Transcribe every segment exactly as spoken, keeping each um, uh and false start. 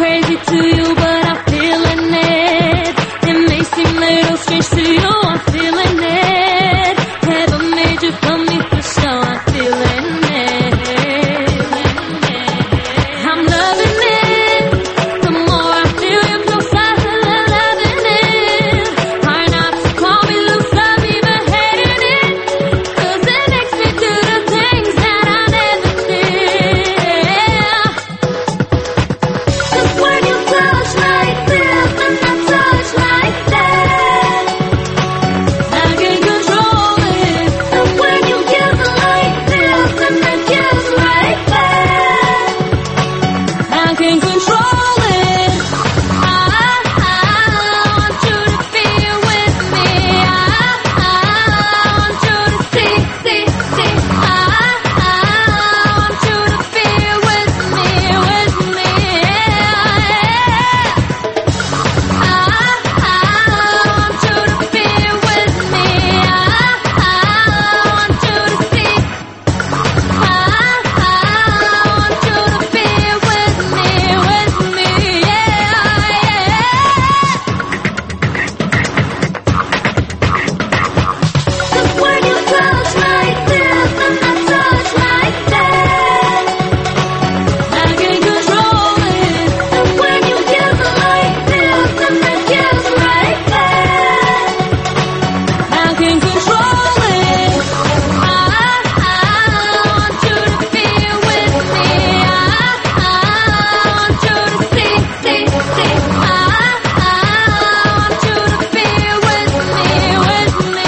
crazy to you, but I'm feeling it. It may seem little strange to you, I'm feeling it. Never made you feel me for sure, I'm feeling it. I'm loving it. The more I feel you close, I feel I'm loving it. Hard not to call me loose, I'm even hating it. Cause it makes me do the things that I never did. Cause when you touch like this and I touch like that, I can control it. And when you give like this and I give like that, I can control it. I, I want you to feel with me. I, I want you to see, see, see. I, I want you to feel with me, with me. I, I want you to feel with me. I, I want you to see. I, I want you to feel with me, with me. Yeah, Cause when you touch like this and I touch like that, I can control it. And when you give like this and I give like that, I can control it. I, I want you to feel with me. I, I want you to see, see, see. I, I want you to feel with me, with me.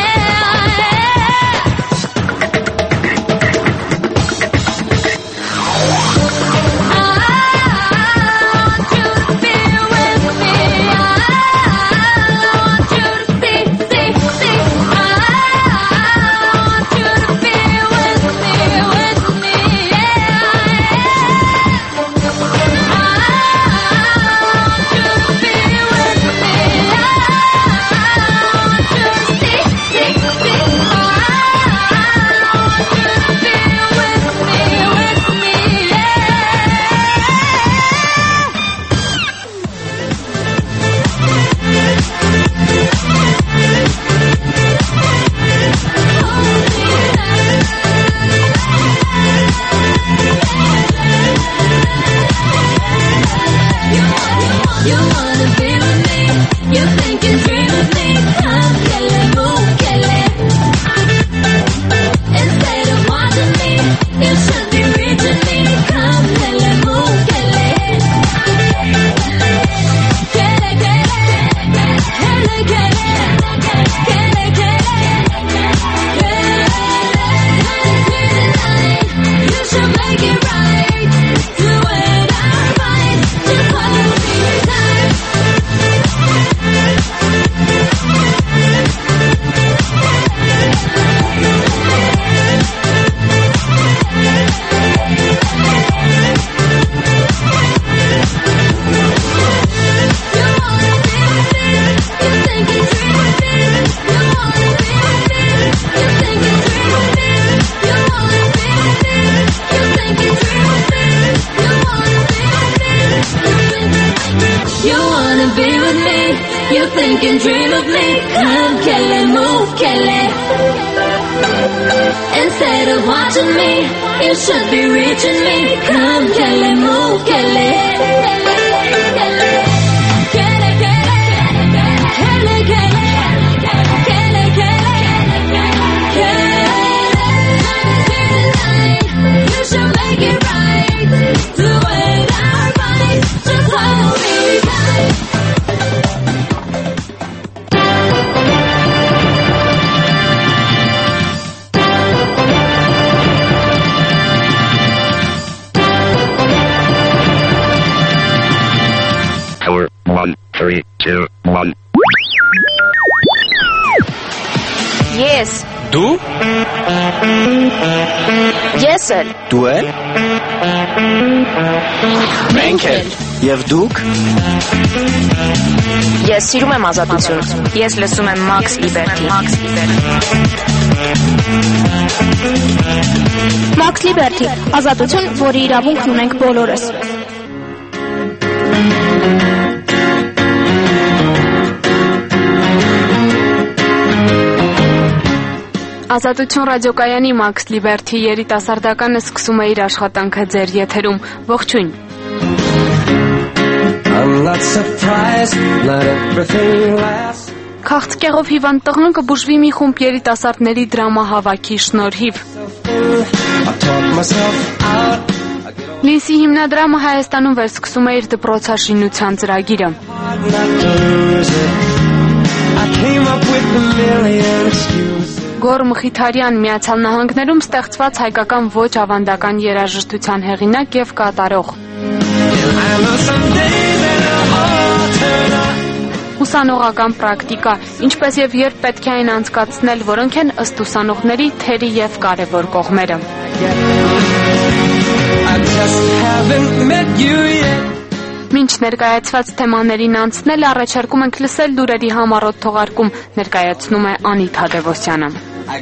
You wanna be with me, you think and dream of me. Come kill it, move, kill it. Instead of watching me, you should be reaching me. Come kill it, move, kill it. Kill it, kill it, kill it, kill it, kill it, kill it. You should make it right. Do it alright. Just hold me tight. You wanna be with me, you think and dream of me. Come kill it, move, kill it. Instead of watching me, you should be reaching me. Come kill it, move, kill it. Kill it, kill it, kill it, kill it, kill it, kill it. You should make it right. Do it alright. Just hold me tight. Four, one, three, two, one. Yes. Du? Yes, sir. Դու ե՞լ։ Մենք էլ։ Եվ դուք։ Ես սիրում եմ ազատություն։ Ես լսում եմ Max Liberty։ Max Liberty, ազատություն, որի իրավունքն ունենք բոլորս։ Ազատություն ռադիոկայանի Մաքս Լիբերթի երիտասարդականը սկսում է իր աշխատանքը ձեր եթերում։ Ողջույն։ Քաղցկեղով հիվանդ տղնուկը բուժվի մի խումբ երիտասարդների դրամահավաքի շնորհիվ։ Լինսի հիմնադրամը Հայաստանում վերսկսում է իր դպրոցաշինության ծրագիրը։ Գոր Մխիթարյան Միացյալ Նահանգներում ստեղծված հայկական ոչ ավանդական երաժշտության հեղինակ և կատարող։ Ուսանողական պրակտիկա, ինչպես և երբ պետք է այն անցկացնել, որոնք են ըստ ուսանողների թերի և կարևոր կողմերը։ Մինչ ներկայացված թեմաներին անցնել, առաջարկում ենք լսել լուրերի համառոտ թողարկում, ներկայացնում է Անիտ Հադևոսյանը։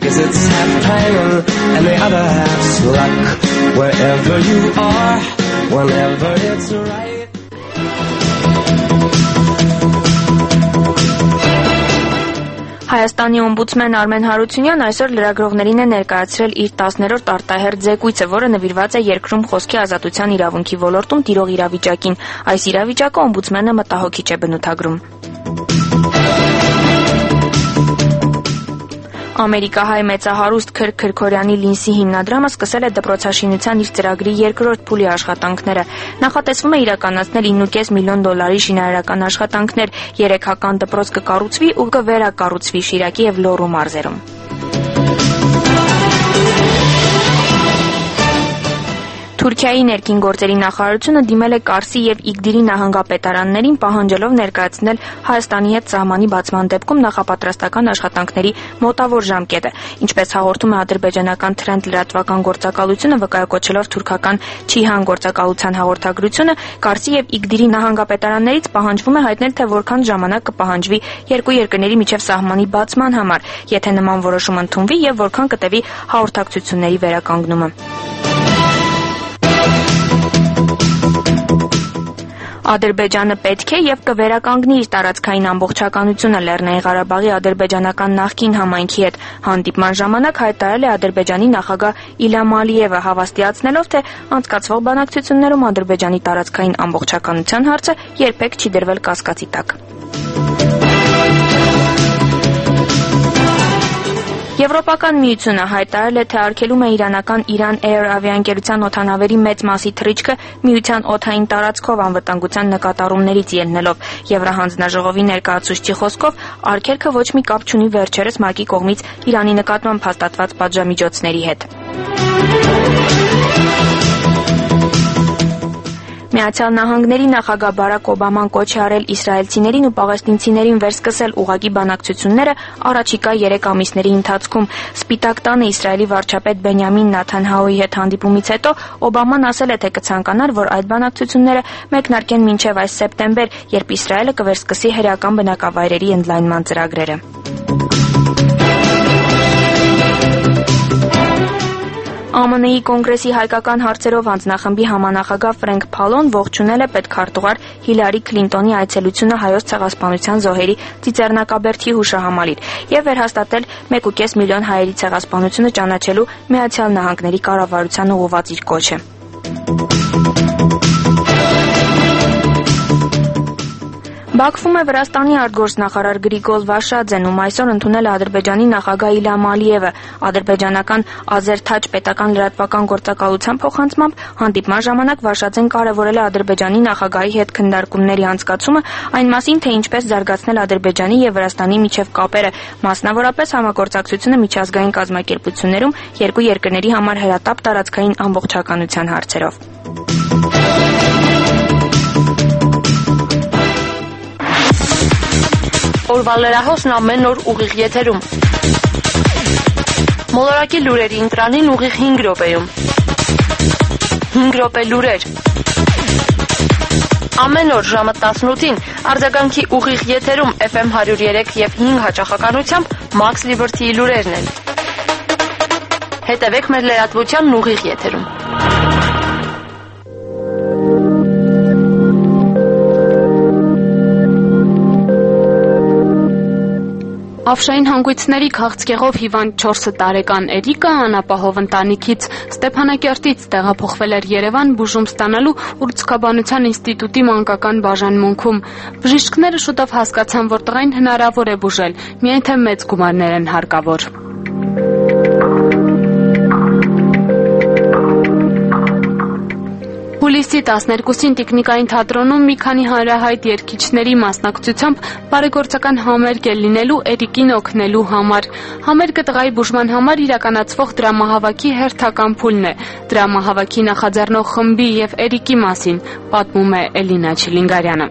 Հայաստանի օմբուդսմեն Արմեն Հարությունյան այսօր լրագրողներին է ներկայացրել իր տասներորդ արտահերթ զեկույցը, որը նվիրված է երկրում խոսքի ազատության իրավունքի ոլորտում տիրող իրավիճակին։ Այս իրավիճակը օմբուդսմենը մտահոգիչ է բնութագրում։ Ամերիկահայ մեծահարուստ Քրք Քրքորյանի Լինսի հիմնադրամը սկսել է դպրոցաշինության իր ծրագրի երկրորդ փուլի աշխատանքները։ Նախատեսվում է իրականացնել ինը կես միլիոն դոլարի շինարարական աշխատանքներ, երեք հական դպրոց կկառուցվի ու կվերակառուցվի Շիրակի և Լոռու մարզերում։ Թուրքիայի ներքին գործերի նախարարությունը դիմել է Կարսի և Իգդիրի նահանգապետարաններին, պահանջելով ներկայացնել Հայաստանի հետ սահմանի բացման դեպքում նախապատրաստական աշխատանքների մոտավոր ժամկետը։ Ինչպես հաղորդում է ադրբեջանական Թրենդ լրատվական գործակալությունը, վկայակոչելով թուրքական Չիհան գործակալության հաղորդագրությունը, Կարսի և Իգդիրի նահանգապետարաններից պահանջվում է հայտնել, թե որքան ժամանակ կպահանջվի երկու երկրների միջև սահմանի բացման համար, եթե նման որոշում ընդունվի, և որքան կտևի հաղորդակցությունների վերականգնումը։ Ադրբեջանը պետք է և կվերականգնի իր տարածքային ամբողջականությունը Լեռնային Ղարաբաղի ադրբեջանական նախկին համայնքի հետ։ Հանդիպման ժամանակ հայտարարել է Ադրբեջանի նախագահ Իլհամ Ալիևը, հավաստիացնելով, թե անցկացվող բանակցություններում Ադրբեջանի տարածքային ամբողջականության հարցը երբեք չի դրվել կասկածի տակ։ Եվրոպական միությունը հայտարարել է, թե արգելում է իրանական Iran Air ավիաընկերության օդանավերի մեծ մասի թռիչքը միության օդային տարածքով անվտանգության նկատառումներից ելնելով։ Եվրահանձնաժողովի ներկայացուցչի խոսքով, արգելքը ոչ մի կապ չունի վերջերս ՄԱԿ-ի կողմից Իրանի նկատմամբ հաստատված պատժամիջոցների հետ։ Միացյալ Նահանգների նախագահ Բարակ Օբաման կոչ է արել իսրայելցիներին ու պաղեստինցիներին վերսկսել ուղղակի բանակցությունները առաջիկա երեք ամիսների ընթացքում։ Սպիտակ տանը Իսրայելի վարչապետ Բենյամին Նեթանյահուի հետ հանդիպումից հետո Օբաման ասել է, թե կցանկանար, որ այդ բանակցությունները մեկնարկեն մինչև այս սեպտեմբեր, երբ Իսրայելը կվերսկսի հրեական բնակավայրերի ընդլայնման ծրագրերը։ ԱՄՆ-ի կոնգրեսի հայկական հարցերով անձնախմբի համանախագահ Ֆրենք Փալոն ողջունել է պետքարտուղար Հիլարի Քլինտոնի այցելությունը Հայոց ցեղասպանության զոհերի ծիծեռնակաբերդի հուշահամալիր և վերհաստատել մեկ ու կես միլիոն հայերի ցեղասպանությունը ճանաչելու Միացյալ Նահանգների կառավարությանը ուղղված իր կոչը։ Բաքվում է Վրաստանի արտգործնախարար Գրիգոր Վաշադզեն, ում այսօր ընդունել է Ադրբեջանի նախագահ Իլհամ Ալիևը։ Ադրբեջանական Ազերթաչ պետական լրատվական գործակալության փոխանցմամբ հանդիպման ժամանակ Վաշադզեն կարևորել է Ադրբեջանի նախագահի հետ քննարկումների անցկացումը, այն մասին, թե ինչպես զարգացնել Ադրբեջանի և Վրաստանի միջև կապերը, մասնավորապես համագործակցությունը միջազգային կազմակերպություններում երկու երկրների համար հրատապ տարածքային ամբողջականության հարցերով։ Օրվա լրահոսն ամեն օր ուղիղ եթերում։ Մոլորակի լուրերի ընտրանին ուղիղ հինգ րոպեում։ հինգ րոպե լուրեր։ Ամեն օր ժամը տասնութին արձագանքի ուղիղ եթերում Էֆ Էմ հարյուր երեք և հինգ հաճախականությամբ Մաքս Լիբերթիի լուրերն են։ Հետևեք մեր լրատվությանն ուղիղ եթերում։ Ավշային հանգույցների քաղցկեղով հիվանդ չորս տարեկան Էրիկը անապահով ընտանիքից Ստեփանակերտից տեղափոխվել էր Երևան բուժում ստանալու ուրցքաբանության ինստիտուտի մանկական բաժանմունքում։ Բժիշկները շուտով հասկացան, որ տղային հնարավոր է բուժել, միայն թե մեծ գումարներ են հարկավոր։ Հուլիսի տասներկուսին Տիկնիկային թատրոնում մի քանի հանրահայտ երգիչների մասնակցությամբ բարեգործական համերգ է լինելու Էրիկին օգնելու համար։ Համերգը տղայի բուժման համար իրականացվող դրամահավաքի հերթական փուլն է։ Դրամահավաքի նախաձեռնող խմբի եւ Էրիկի մասին պատմում է Էլինա Չիլինգարյանը։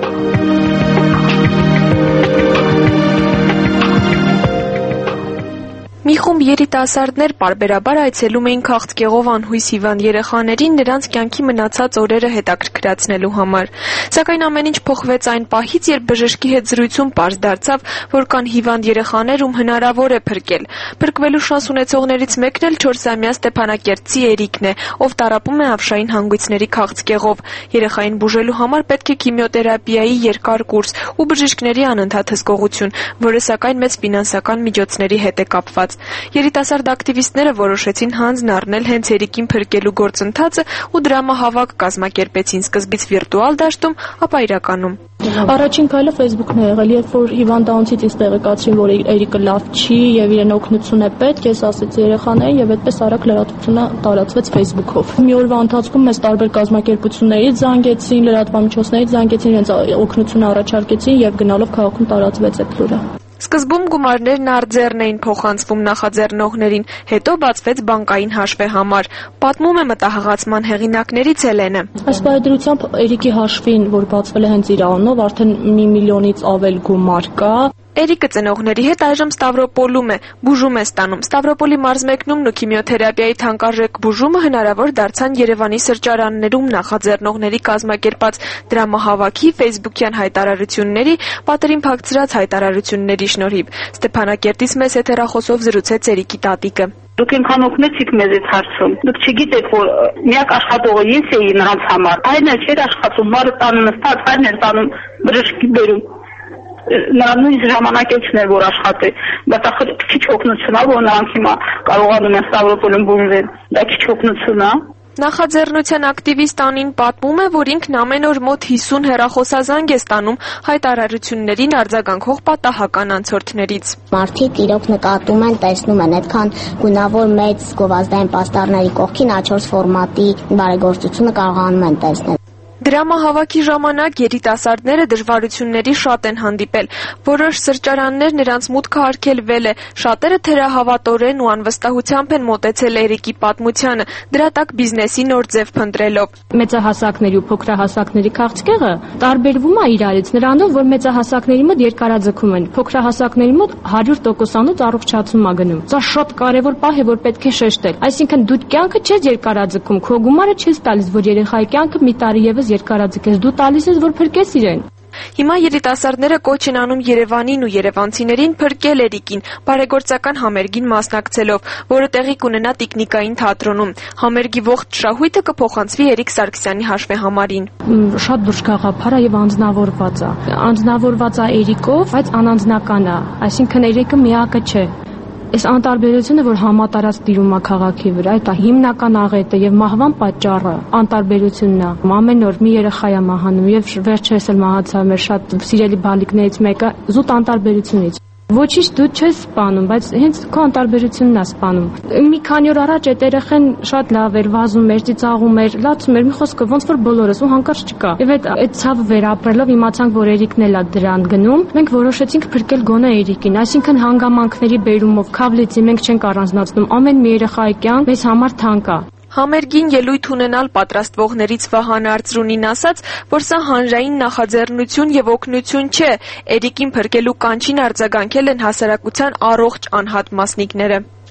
Մի խումբ երիտասարդներ պարբերաբար այցելում էին քաղցկեղով անհույս հիվանդ երեխաներին նրանց կյանքի մնացած օրերը հետաքրքրացնելու համար։ Սակայն ամեն ինչ փոխվեց այն պահից, երբ բժշկի հետ զրույցում պարզ դարձավ, որ կան հիվանդ երեխաներ, ում հնարավոր է փրկել։ Փրկվելու շանս ունեցողներից մեկն էլ չորսամյա ստեփանակերտցի Էրիկն է, ով տառապում է ավշային հանգույցների քաղցկեղով։ Երեխային բուժելու համար պետք է քիմիոթերապիայի երկար կուրս ու բժիշկների անընդհատ հսկողություն, որը սակայն մեծ ֆինանսական միջոցների հետ է կապված։ Երիտասարդ ակտիվիստները որոշեցին հանձն առնել հենց Էրիկին փրկելու գործընթացը ու դրամահավաք կազմակերպեցին սկզբից վիրտուալ դաշտում, ապա իրականում։ Առաջին քայլը Facebook-ն է եղել, երբ որ հիվանդանոցից ինձ տեղեկացրին, որ Էրիկը լավ չի եւ իրեն օգնություն է պետք, ես ասեցի երեխաներին եւ այդպես արագ լրատվությունը տարածվեց Facebook-ով։ Մի օրվա ընթացքում մեզ տարբեր կազմակերպություններից զանգեցին, լրատվամիջոցներից զանգեցին, իրենց օգնություն առաջարկեցին եւ գնալով քաղաքում տարածվեց այդ լուրը։ Սկզբում գումարներն արձեռն էին փոխանցվում նախաձեռնողներին, հետո բացվեց բանկային հաշվեհամար։ Պատմում է մտահղացման հեղինակներից Էլենը։ Այս բարեդրությամբ Էրիկի հաշվին, որ բացվել է հենց իր անունով, արդեն մի միլիոնից ավել գումար կա։ Էրիկը ծնողների հետ այժմ Ստավրոպոլում է, բուժում է ստանում։ Ստավրոպոլի մարզմեկնումն ու քիմիոթերապիայի թանկարժեք բուժումը հնարավոր դարձան Երևանի սրճարաններում նախաձեռնողների կազմակերպած դրամահավաքի ֆեյսբուքյան հայտարարությունների, պատերին փակցրած հայտարարությունների շնորհիվ։ Ստեփանակերտից մեծ հեռախոսով զրուցեց Էրիկի տատիկը։ Դուք ինքան օգնեցիք մեզ այդ հարցում։ Դուք չգիտեք, որ միակ աշխատողը ես էի նրանց համար։ Այն էլ չէր աշխատում, մարը տանում նստած, այն էր տանում բժշկի բերում։ Նրան նույն ժամանակեցն էր, որ աշխատի, բայց ախր քիչ օգնություն է, որ նրանք հիմա կարողանում են Ստավրոպոլում բուժվել։ Դա քիչ օգնություն է։ Նախաձեռնության ակտիվիստ Անին պատմում է, որ ինքն ամեն օր մոտ հիսուն հեռախոսազանգ է ստանում հայտարարություններին արձագանքող պատահական անցորդներից։ Մարդիկ իրոք նկատում են, տեսնում են այդքան գունավոր մեծ գովազդային պաստառների կողքին A չորս ֆորմատի բարեգործությունը կարողանում են տեսնել։ Դրամահավաքի ժամանակ երիտասարդները դժվարությունների շատ են հանդիպել։ Որոշ սրճարաններ նրանց մուտքը արգելվել է, շատերը թերահավատորեն ու անվստահությամբ են մոտեցել Էրիկի պատմությանը, դրա տակ բիզնեսի նոր ձև փնտրելով։ Մեծահասակների ու փոքրահասակների քաղցկեղը տարբերվում է իրարից նրանով, որ մեծահասակների մոտ երկարաձգում են, փոքրահասակների մոտ հարյուր տոկոսանոց առողջացում է գնում։ Սա շատ կարևոր պահ է, որ պետք է շեշտել։ Այսինքն դու կյանքը չես երկարաձգում, քո գումարը չես տալիս, որ երեխայի կյանքը մի տարի եւս երկարաձգես, դու տալիս ես, որ փրկես իրեն։ Հիմա երիտասարդները կոչ են անում Երևանին ու երևանցիներին փրկել Էրիկին բարեգործական համերգին մասնակցելով, որը տեղի կունենա Տիկնիկային թատրոնում։ Համերգի ողջ շահույթը կփոխանցվի Էրիկ Սարգսյանի հաշվեհամարին։ Շատ լուրջ գաղափար է եւ անձնավորված է։ Անձնավորված է Էրիկով, բայց անանձնական է, այսինքն Էրիկը միակը չէ։ Այս անտարբերությունը, որ համատարած տիրում է քաղաքի վրա, դա հիմնական աղետը եւ մահվան պատճառը անտարբերությունն է։ Ամեն օր մի երեխա է մահանում եւ վերջերս էլ մահացավ մեր շատ սիրելի բալիկներից մեկը զուտ անտարբերությունից։ Ոչինչ դու չես սպանում, բայց հենց քո անտարբերությունն է սպանում։ Մի քանի օր առաջ այդ երեխան շատ լավ էր, վազում էր, ծիծաղում էր, լացում էր, մի խոսքով ոնց որ բոլորս ու հանկարծ չկա։ Եվ այդ այդ ցավը վերապրելով իմացանք, որ Էրիկն էլ է դրան գնում։ Մենք որոշեցինք փրկել գոնե Էրիկին, այսինքն հանգամանքների բերումով, քավլիցի մենք չենք առանձնացնում։ Ամեն մի երեխայի կյանք մեզ համար թանկ է։ Համերգին ելույթ ունենալ պատրաստվողներից Վահան Արծրունին ասաց, որ սա հանրային նախաձեռնություն եւ օգնություն չէ, Էրիկին փրկելու կանչին արձագանքել են հասարակության առողջ անհատ մասնիկները։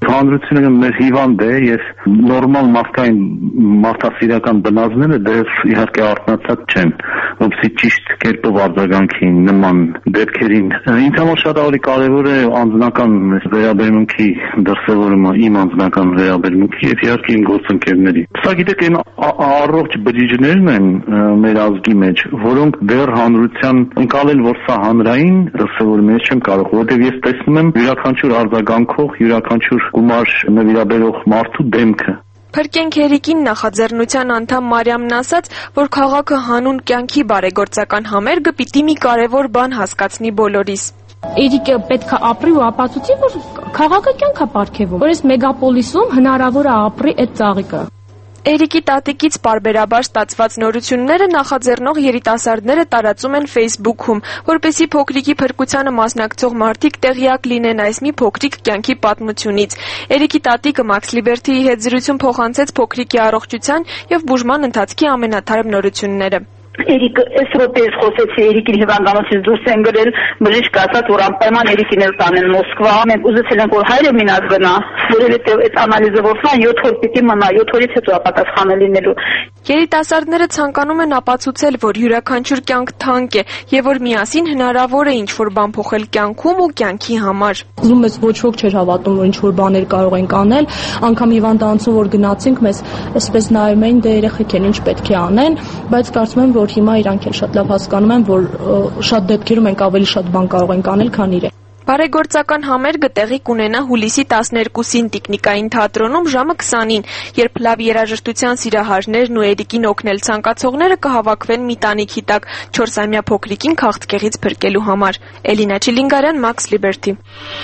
Հանրությունը մեր հիվանդ է, ես նորմալ մարդկային մարդասիրական բնազները դեռ իհարկե արթնացած չեն, որպեսզի ճիշտ կերպով արձագանքի նման դեպքերին։ Ինձ համար շատ ավելի կարևոր է անձնական վերաբերմունքի դրսևորումը, իմ անձնական վերաբերմունքի եւ իհարկե իմ գործընկերների։ Սա գիտեք, այն առողջ բջիջներն են մեր ազգի մեջ, որոնք դեռ հանրության ընկալել, որ սա հանրային դրսևորում է, ես չեմ կարող, որովհետեւ ես տեսնում եմ յուրաքանչյուր արձագանքող, յուրաքանչյուր գումար նվիրաբերող մարդու դեմքը։ Փրկենք Երիկին նախաձեռնության անդամ Մարիամն ասաց, որ քաղաքը հանուն կյանքի բարեգործական համերգը պիտի մի կարևոր բան հասկացնի բոլորիս։ Երիկը պետք է ապրի ու ապացուցի, որ քաղաքը կյանք է պարգևում, որ այս մեգապոլիսում հնարավոր է ապրի այդ ծաղիկը։ Երիկի տատիկից պարբերաբար ստացված նորությունները նախաձեռնող երիտասարդները տարածում են Facebook-ում, որպեսզի փոքրիկի փրկությանը մասնակցող մարդիկ տեղյակ լինեն այս մի փոքրիկ կյանքի պատմությունից։ Երիկի տատիկը Max Liberty-ի հետ զրույցում փոխանցեց փոքրիկի առողջության եւ բուժման ընթացքի ամենաթարմ նորությունները։ Երիկը այս րոպեից խոսեցի Երիկին հիվանդանոցից դուրս են գրել, բժիշկը ասաց, որ անպայման Երիկին էլ տանեն Մոսկվա։ Մենք ուզեցել ենք, որ հայրը մինած գնա, որովհետեւ այդ անալիզը որ կա յոթ օր պիտի մնա, յոթ օրից հետո ապատասխանը լինելու։ Երիտասարդները ցանկանում են ապացուցել, որ յուրաքանչյուր կյանք թանկ է եւ որ միասին հնարավոր է ինչ-որ բան փոխել կյանքում ու կյանքի համար։ Ուզում ես ոչ ոք չէր հավատում, որ ինչ-որ բաներ կարող ենք անել, անգամ հիվանդանոցում որ գնացինք, մեզ այսպես նայում էին, դե երեխեք են ինչ պետք է անեն, բայց կարծում եմ, որ հիմա իրանք էլ շատ լավ հասկանում են, որ շատ դեպքերում ենք ավելի շատ բան կարող ենք անել, քան իրենք։ Բարեգործական համերգը տեղի կունենա հուլիսի տասներկուսին Տիկնիկային թատրոնում ժամը քսանին, երբ լավ երաժշտության սիրահարներն ու Երիկին օգնել ցանկացողները կհավաքվեն մի տանիքի տակ չորսամյա փոքրիկին քաղցկեղից փրկելու համար։ Էլինա Չիլինգարյան, Max Liberty։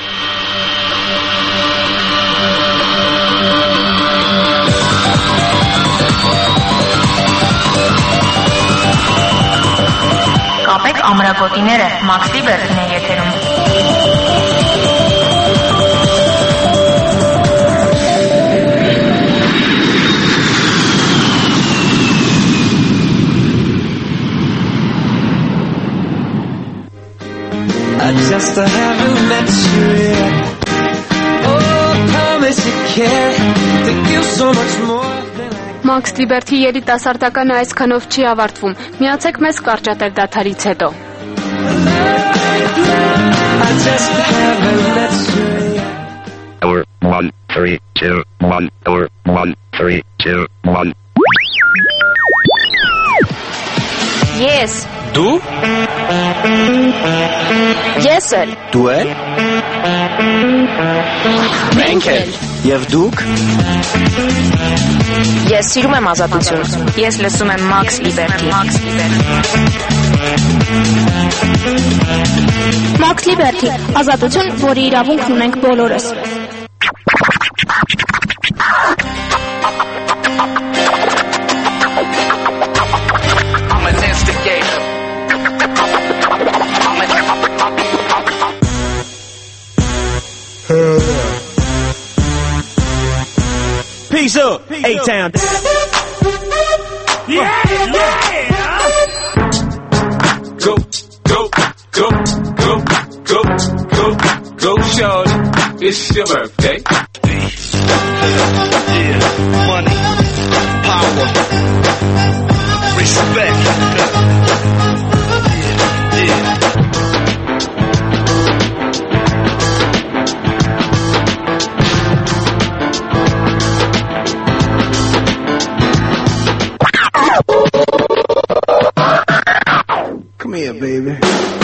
Կապեք ամրագոտիները, Max Liberty-ն է եթերում։ I just haven't met you yet. Oh, promise you care. Think you so much more than I. Max Liberty երիտասարդականը այսքանով չի ավարտվում։ Միացեք մեզ կարճատև դադարից հետո։ I just haven't met you yet. Hour one three two one. Hour one three two one. Yes. Դու? Ես էլ։ Դու էլ? Մենք էլ։ Եվ դուք? Ես սիրում եմ ազատություն։ Ես լսում եմ Max Liberty։ Max Liberty, ազատություն, որի իրավունքն ունենք բոլորս։ Peace up, A-Town. Yeah, yeah. Go, go, go, go, go, go, go, shorty. It's your birthday. Yeah, money, power, respect. Yeah, yeah. Come here, baby.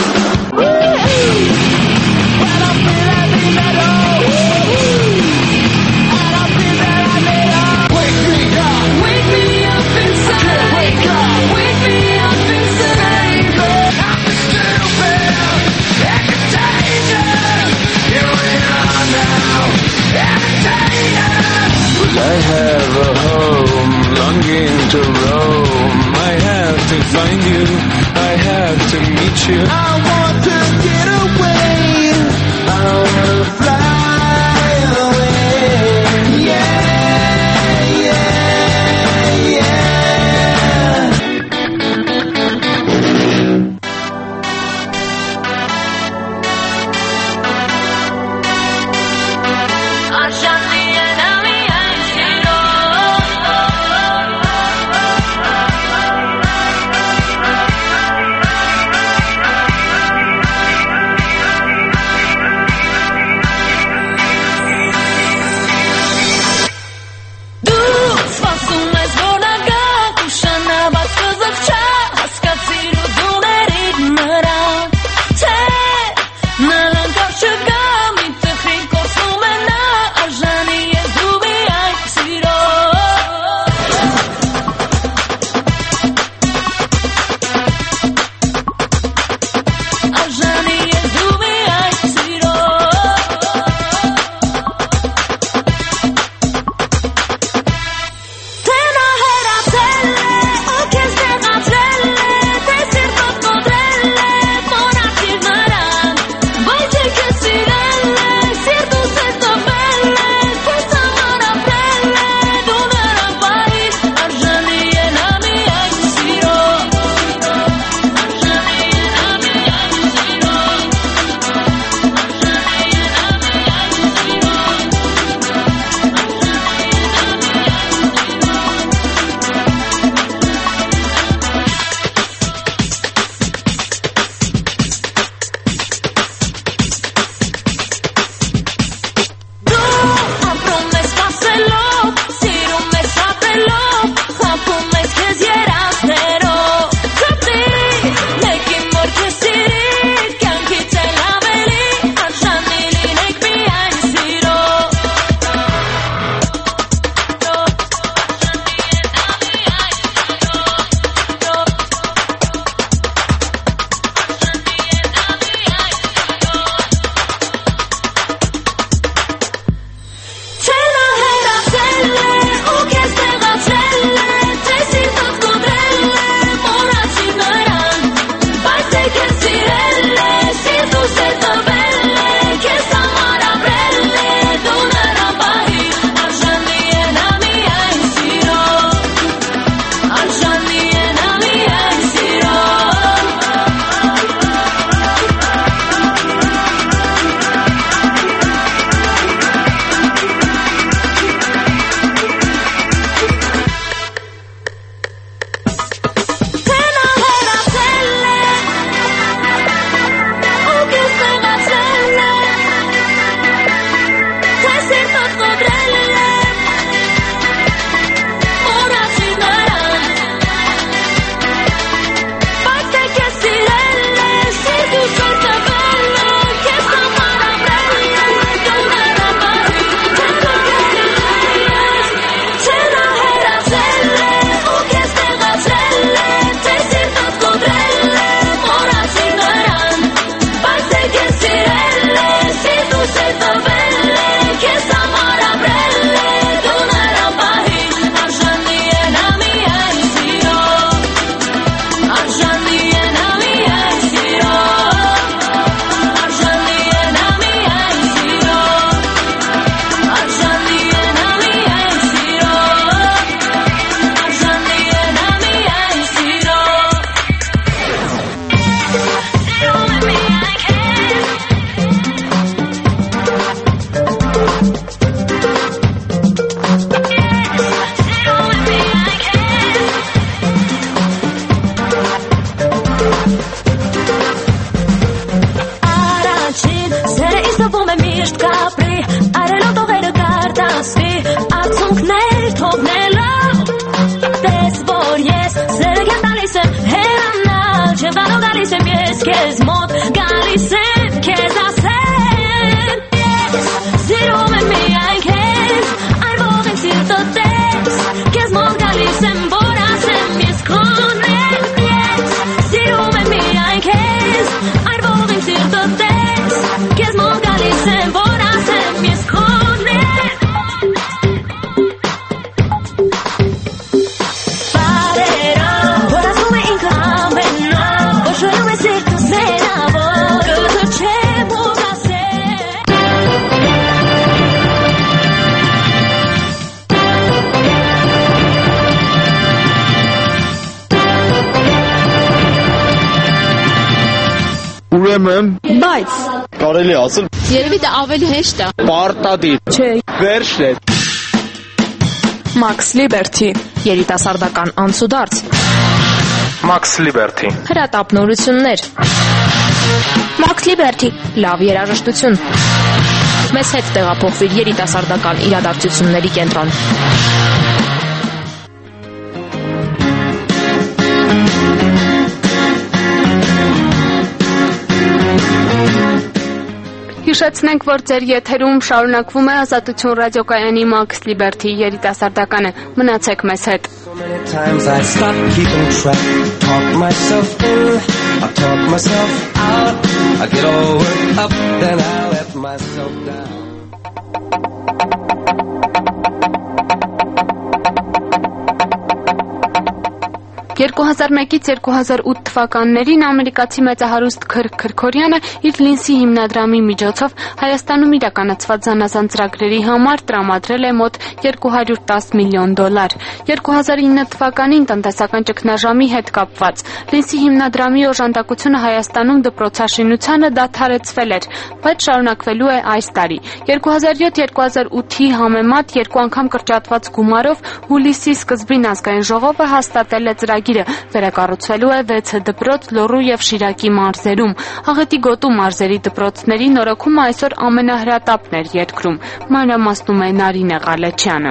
I have a home, longing to roam. I have to find you, I have to meet you. I want to get away, I want to fly away. Yeah, yeah, yeah. I shall միշտ կապրի, արելով տողերը կարտասվի, ակցունքներ թողնելով, տես որ ես սրըկ եմ տալիս եմ հերանալ, չեմ տանող գալիս եմ ես կեզ մոտ, գալիս եմ կեզ ասեմ, ես սիրում եմ միայն կեզ, արվող եմ սիրտը տես, կեզ մոտ գալիս եմ որ ասեմ ես քոն եմ, ես սիրում եմ միայն կեզ, արվող եմ սիրտը տես, կեզ մոտ գալիս եմ որ ասեմ ես քոն եմ, բարերով, որ ասում է ինքը ամենով, որ շոյում է սիրտը սենավոր, գոտը չեմ ուղ ասեմ, Ուրեմն Բայց կարելի է ասել երևի դա ավելի հեշտ է։ պարտադիր Չէ, վերջն է Max Liberty, երիտասարդական անցուդարձ, Max Liberty, հրատապնորություններ, Max Liberty, լավ երաժշտություն։ Մեզ հետ տեղափոխվիր երիտասարդական իրադարձությունների կենտրոն։ Հիշեցնենք, որ ձեր եթերում շարունակվում է Ազատություն ռադիոկայանի Max Liberty երիտասարդականը։ Մնացեք մեզ հետ։ Many times I stop keeping track, talk myself in, I talk myself out, I get all worked up, then I let myself down. երկու հազար մեկից երկու հազար ութ թվականներին ամերիկացի մեծահարուստ Քրք Քրքորյանը իր Լինսի հիմնադրամի միջոցով Հայաստանում իրականացված զանազան ծրագրերի համար տրամադրել է մոտ երկու հարյուր տասը միլիոն դոլար։ երկու հազար ինը թվականին տնտեսական ճգնաժամի հետ կապված Լինսի հիմնադրամի օժանդակությունը Հայաստանում դպրոցաշինությանը դադարեցվել էր, բայց շարունակվելու է այս տարի։ երկու հազար յոթ երկու հազար ութի համեմատ երկու անգամ կրճատված գումարով հուլիսի սկզբին ազգային ժողովը հաստատել է ծրագիրը, վերակառուցվելու է վեցը դպրոց Լոռու և Շիրակի մարզերում։ Աղետի գոտու մարզերի դպրոցների նորոգումը այսօր ամենահրատապն էր երկրում։ Մանրամասնում է Նարինե Ղալեչյանը։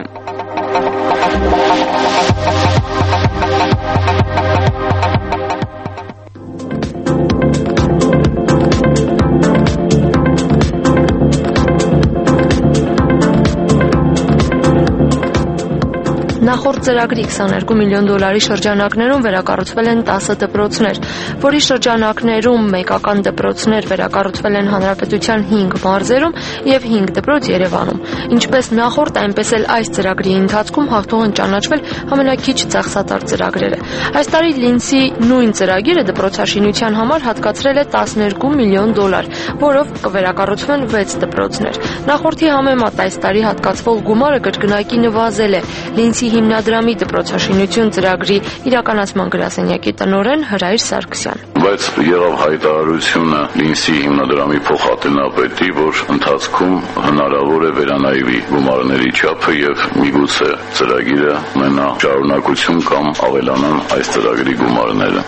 Նախորդ ծրագրի քսաներկու միլիոն դոլարի շրջանակներում վերակառուցվել են տասը դպրոցներ, որի շրջանակներում մեկական դպրոցներ վերակառուցվել են Հանրապետության հինգ մարզերում և հինգ դպրոց Երևանում։ Ինչպես նախորդ, այնպես էլ այս ծրագրի ընթացքում հաղթող են ճանաչվել ամենաքիչ ծախսատար ծրագրերը։ Այս տարի Լինսի նույն ծրագիրը դպրոցաշինության համար հատկացրել է տասներկու միլիոն դոլար, որով կվերակառուցվեն վեց դպրոցներ։ Նախորդի համեմատ այս տարի հատկացվող գումարը կրկնակի նվազել է։ Լինսի հիմնադրամի դպրոցաշինություն ծրագրի իրականացման գրասենյակի տնօրեն Հրայր Սարգսյան։ Բայց եղավ հայտարարությունը Լինսի հիմնադրամի փոխատենապետի, որ ընթացքում հնարավոր է վերանայվի գումարների չափը եւ միգուցե ծրագիրը ունենա շարունակություն կամ ավելանան այս ծրագրի գումարները։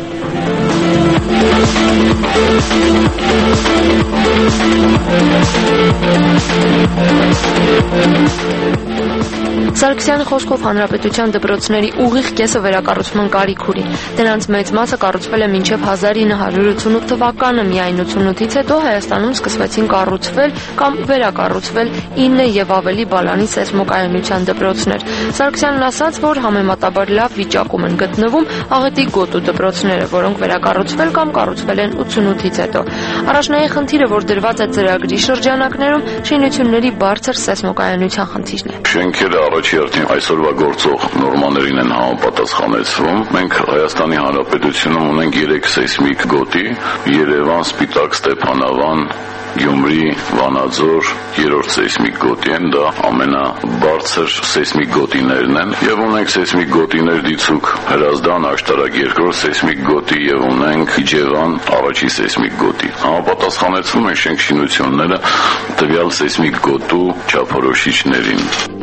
Սարգսյանի խոսքով հանրապետության դպրոցների ուղիղ կեսը վերակառուցման կարիք ունի։ Դրանց մեծ մասը կառուցվել է մինչև հազար ինը հարյուր ութսունութ թվականը, միայն ութսունութից հետո Հայաստանում սկսվեցին կառուցվել կամ վերակառուցվել ինը եւ ավելի բալանի սեյսմոկայունության դպրոցներ։ Սարգսյանն ասաց, որ համեմատաբար լավ վիճակում են գտնվում աղետի գոտու դպրոցները, որոնք վերակառուցվել կամ կառուցվել են ութսունութից հետո։ Առաջնային խնդիրը, որ դրված է ծրագրի շրջանակներում, շինությունների բարձր սեյսմոկայունության խնդիրն է։ Շենքերը առաջի հերթին այսօրվա գործող նորմաներին են համապատասխանեցվում։ Մենք Հայաստանի Հանրապետությունում ունենք երեք սեյսմիկ գոտի՝ Երևան, Սպիտակ, Ստեփանավան, Գյումրի, Վանաձոր, երրորդ սեյսմիկ գոտի են, դա ամենաբարձր սեյսմիկ գոտիներն են, եւ ունենք սեյսմիկ գոտիներ դիցուք Հրազդան, Աշտարակ, երկրորդ սեյսմիկ գոտի եւ ունենք Իջևան, առաջի սեյսմիկ գոտի։ Համապատասխանեցվում են շենք շինությունները տվյալ սեյսմիկ գոտու չափորոշիչներին։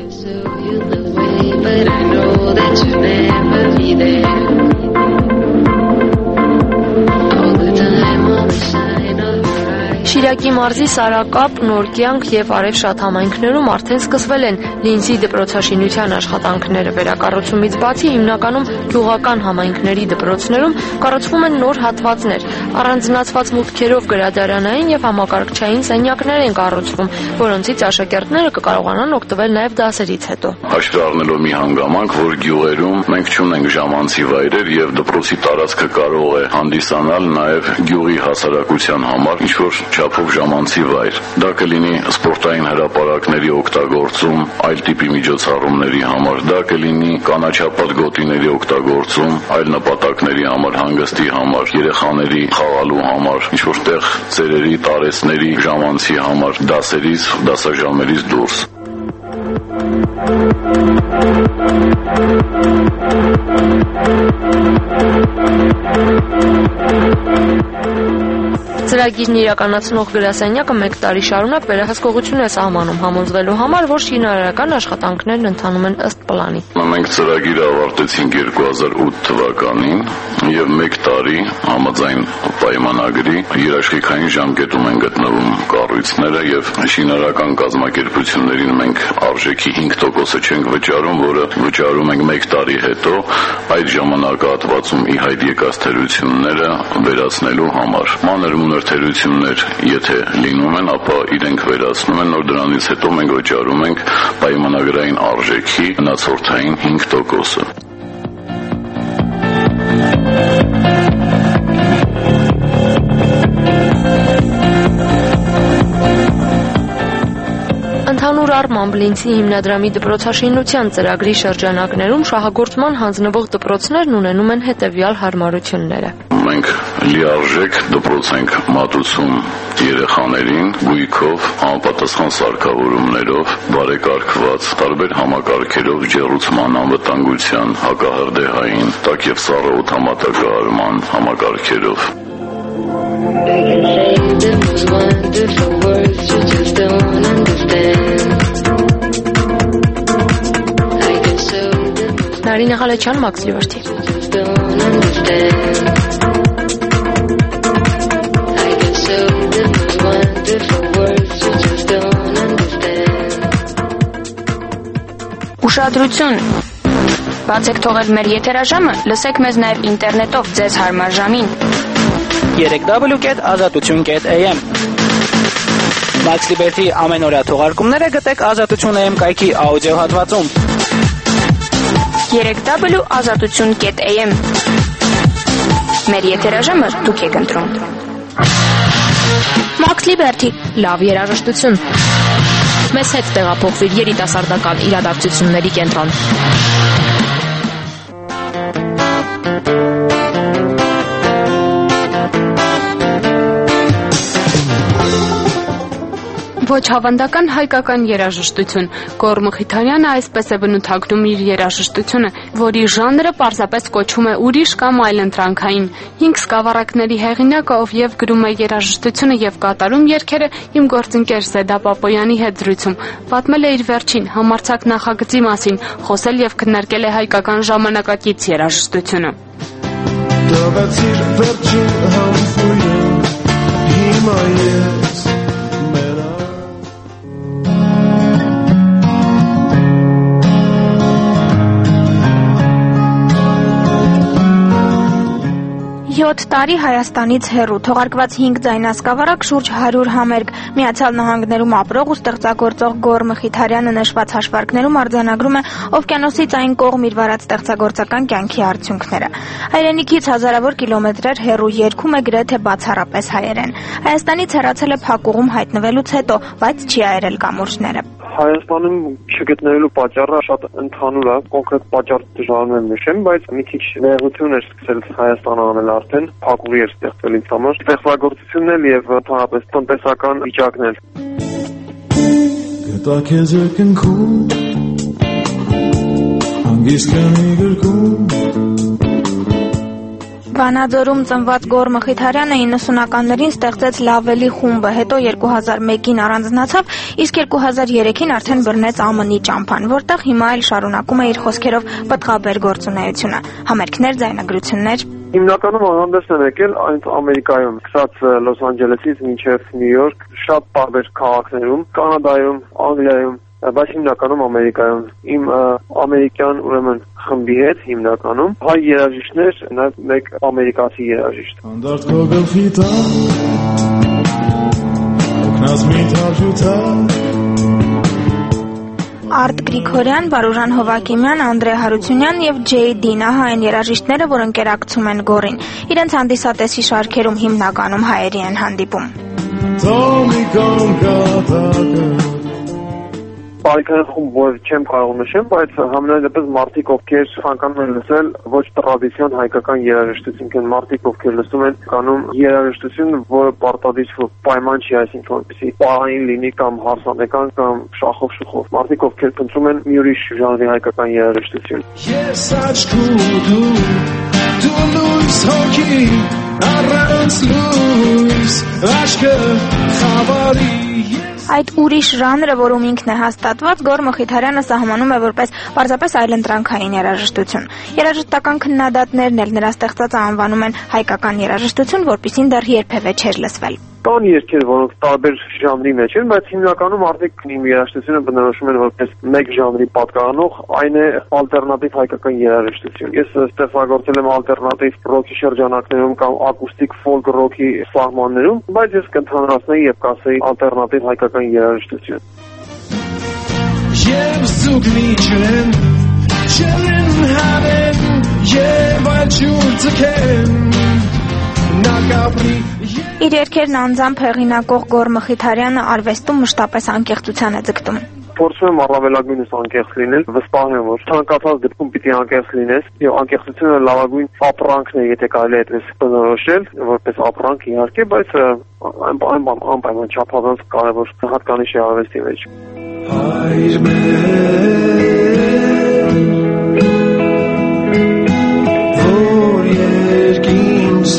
But I know that you'll never be there. All the time on the side of your eyes. Կիրակի մարզի Սարակապ, Նորկյանք եւ Արևշատ համայնքներում արդեն սկսվել են լինզի դպրոցաշինության աշխատանքները։ Վերակառուցումից բացի հիմնականում գյուղական համայնքների դպրոցներում կառուցվում են նոր հատվածներ։ Առանձնացված մուտքերով գրադարանային եւ համակարգչային սենյակներ են կառուցվում, որոնցից աշակերտները կկարողանան օգտվել նաեւ դասերից հետո։ Հաշվի առնելով մի հանգամանք, որ գյուղերում մենք չունենք ժամանցի վայրեր եւ դպրոցի տարածքը կարող է հանդիսանալ նաեւ գյուղի հասարակության համար ինչ-որ չափով ժամանցի վայր։ Դա կլինի սպորտային հրապարակների օգտագործում, այլ տիպի միջոցառումների համար, դա կլինի կանաչապատ գոտիների օգտագործում, այլ նպատակների համար, հանգստի համար, երեխաների խաղալու համար, ինչ-որ տեղ ծերերի, տարեցների ժամանցի համար, դասերից, դասաժամերից դուրս։ Ծրագիրն իրականացնող գրասենյակը մեկ տարի շարունակ վերահսկողություն է սահմանում համոզվելու համար, որ շինարարական աշխատանքներն ընթանում են ըստ պլանի։ Մենք ծրագիրը ավարտեցինք երկու հազար ութ թվականին եւ մեկ տարի համաձայն պայմանագրի երաշխիքային ժամկետում են գտնվում կառույցները եւ շինարարական կազմակերպություններին մենք արժեքի հինգ տոկոսը չենք վճարում, որը վճարում ենք մեկ տարի հետո այդ ժամանակահատվածում ի հայտ եկած թերությունները վերացնելու համար։ Մանր մունր թերություններ եթե լինում են, ապա իրենք վերացնում են, նոր դրանից հետո մենք վճարում ենք պայմանագրային արժեքի մնացորդային հինգ տոկոսը։ Ընդհանուր առմամբ Լինցի հիմնադրամի դպրոցաշինության ծրագրի շրջանակներում շահագործման հանձնվող դպրոցներն ունենում են հետևյալ հարմարությունները։ Մենք լիարժեք դպրոց ենք մատուցում երեխաներին գույքով, համապատասխան սարքավորումներով, բարեկարգված տարբեր համակարգերով, ջեռուցման, անվտանգության, հակահրդեհային, տաք եւ սառը օդամատակարարման համակարգերով։ Նարինե Ղալեչյան, Մաքս Լիբերթի։ Ուշադրություն։ Բացեք թողել մեր եթերաժամը, լսեք մեզ նաև ինտերնետով ձեզ հարմար ժամին։ երեք դաբլյու կետ ազատություն կետ էյ էմ Մաքս Լիբերթի ամենօրյա թողարկումները գտեք ազատություն էյ էմ կայքի աուդիո հատվածում։ երեք դաբլյու ազատություն կետ էյ էմ Մեր եթերաժամը դուք եք ընտրում։ Մաքս Լիբերթի լավ երաժշտություն։ Մեզ հետ տեղափոխվիր երիտասարդական իրադարձությունների կենտրոն։ Ոչ հավանդական հայկական երաժշտություն։ Գոռ Մխիթարյանը այսպես է բնութագրում իր երաժշտությունը, որի ժանրը պարզապես կոչվում է ուրիշ կամ այլընտրանքային։ Հինգ սկավառակների հեղինակը, ով եւ գրում է երաժշտությունը եւ կատարում երգերը, իմ գործընկեր Զեդա Պապոյանի հետ զրույցում պատմել է իր վերջին համարձակ նախագծի մասին, խոսել եւ քննարկել է հայկական ժամանակակից երաժշտությունը։ Դավացիր վերջին համբույրը, հիմա ես յոթ տարի Հայաստանից հեռու թողարկված հինգ ձայնասկավառակ շուրջ հարյուր համերգ Միացյալ Նահանգներում ապրող ու ստեղծագործող Գոռ Մխիթարյանը նշված հաշվարկներում արձանագրում է օվկիանոսից այն կողմ իր վարած ստեղծագործական կյանքի արդյունքները։ Հայրենիքից հազարավոր կիլոմետրեր հեռու երգում է գրեթե բացառապես հայերեն։ Հայաստանից հեռացել է փակուղում հայտնվելուց հետո, բայց չի այրել կամուրջները։ Հայաստանում չգտնելու պատճառը շատ ընդհանուր է, կոնկրետ պատճառ դժվար է նշեմ, բայց մի քիչ նեղություն էր սկսել Հայաստանը անել արդեն, փակուղի էր ստեղծվել ինձ համար, ստեղծագործությունն էլ եւ ընդհանրապես տնտեսական վիճակն էլ։ Գտա քեզ երկնքում, հանգիստ կանի գրքում Վանաձորում ծնված Գոռ Մխիթարյանը իննսունականներին ստեղծեց Լավելի խումբը, հետո երկու հազար մեկին առանձնացավ, իսկ երկու հազար երեքին արդեն բռնեց Ա Մ Ն-ի ճամփան, որտեղ հիմա էլ շարունակում է իր խոսքերով պտղաբեր գործունեությունը։ Համերգներ, ձայնագրություններ։ Հիմնականում հանդես են եկել այնց Ամերիկայում, սկսած Լոս Անջելեսից մինչև Նյու Յորք, շատ տարբեր քաղաքներում, Կանադայում, Անգլիայում, բայց հիմնականում Ամերիկայում։ Իմ ամերիկյան ուրեմն խմբի հետ հիմնականում հայ երաժիշտներ, նաև մեկ ամերիկացի երաժիշտ։ Անդարտ քո գլխի տակ, օգնած մի թավջութակ Արդ Գրիգորյան, Վարուժան Հովակիմյան, Անդրե Հարությունյան եւ Ջեյ Դինա այն երաժիշտները, որ ընկերակցում են Գորին։ Իրենց հանդիսատեսի շարքերում հիմնականում հայերի են հանդիպում։ Բարիքային խումբ, որ չեմ կարող նշեմ, բայց համենայնդեպս մարդիկ, ովքեր ցանկանում են լսել ոչ տրադիցիոն հայկական երաժշտություն, կան մարդիկ, ովքեր լսում են կանում երաժշտություն, որը պարտադիր պայման չի, այսինքն որպեսզի պարային լինի կամ հարսանեկան կամ շախով շուխով։ Մարդիկ, ովքեր փնտրում են մի ուրիշ ժանրի հայկական երաժշտություն։ Ես աչքու դու դու լույս հոգի առանց լույս աշկը խավարի Այդ ուրիշ ժանրը, որում ինքն է հաստատված, Գոր Մխիթարյանը սահմանում է որպես պարզապես այլընտրանքային երաժշտություն։ Երաժշտական քննադատներն էլ նրա ստեղծածը անվանում են հայկական երաժշտություն, որպիսին դեռ երբևէ չէր լսվել։ Կան երգեր, որոնք տարբեր ժանրի մեջ են, բայց հիմնականում արդեն իմ երաժշտությունը բնորոշում են որպես մեկ ժանրի պատկանող, այն է ալտերնատիվ հայկական երաժշտություն։ Ես ստեղծագործել եմ ալտերնատիվ ռոքի շրջանակներում կամ ակուստիկ ֆոլք ռոքի սահմաններում, բայց ես կընդհանրացնեի եւ կասեի ալտերնատիվ հայկական երաժշտություն։ Եվ զուգնի չեն, չեն հավեն, եւ աչուր ձգեն, նակապրի Իր երգերն անձամբ հեղինակող Գոր Մխիթարյանը արվեստում մշտապես անկեղծության է ձգտում։ Փորձում եմ առավելագույնս անկեղծ լինել, վստահ եմ, որ ցանկացած դեպքում պիտի անկեղծ լինես, եւ անկեղծությունը լավագույն ապրանքն է, եթե կարելի է այդպես բնորոշել, որպես ապրանք իհարկե, բայց անպայման չափազանց կարևոր հատկանիշ է արվեստի մեջ։ Հայր որ երկինս